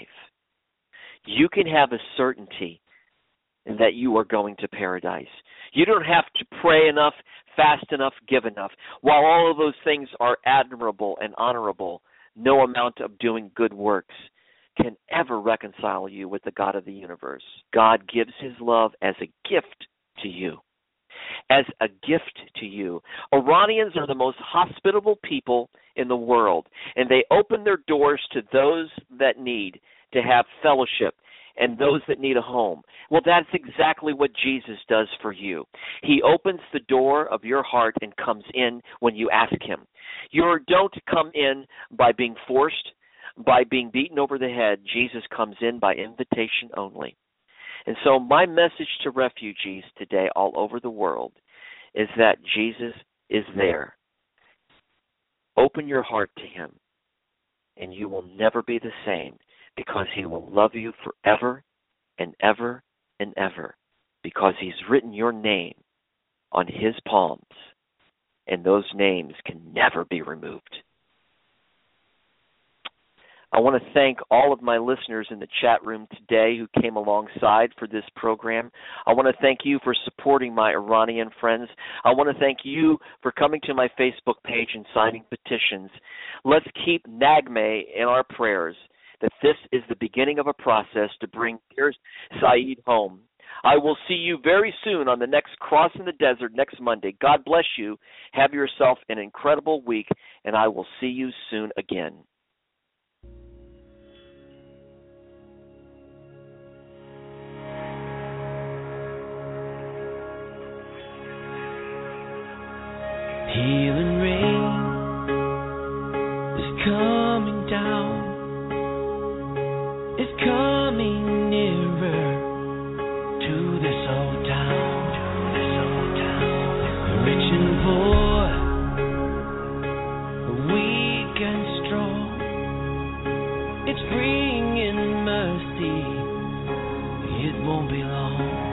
You can have a certainty that you are going to paradise. You don't have to pray enough, fast enough, give enough. While all of those things are admirable and honorable, no amount of doing good works can ever reconcile you with the God of the universe. God gives his love as a gift to you. As a gift to you. Iranians are the most hospitable people in the world, and they open their doors to those that need to have fellowship and those that need a home. Well, that's exactly what Jesus does for you. He opens the door of your heart and comes in when you ask him. You don't come in by being forced, by being beaten over the head. Jesus comes in by invitation only. And so my message to refugees today all over the world is that Jesus is there. Open your heart to him, and you will never be the same, because he will love you forever and ever and ever, because he's written your name on his palms, and those names can never be removed. I want to thank all of my listeners in the chat room today who came alongside for this program. I want to thank you for supporting my Iranian friends. I want to thank you for coming to my Facebook page and signing petitions. Let's keep NAGME in our prayers, that this is the beginning of a process to bring dear Saeed home. I will see you very soon on the next Cross in the Desert next Monday. God bless you. Have yourself an incredible week, and I will see you soon again. Healing rain is coming down. It's coming nearer to this old town. Rich and poor, weak and strong. It's bringing mercy. It won't be long.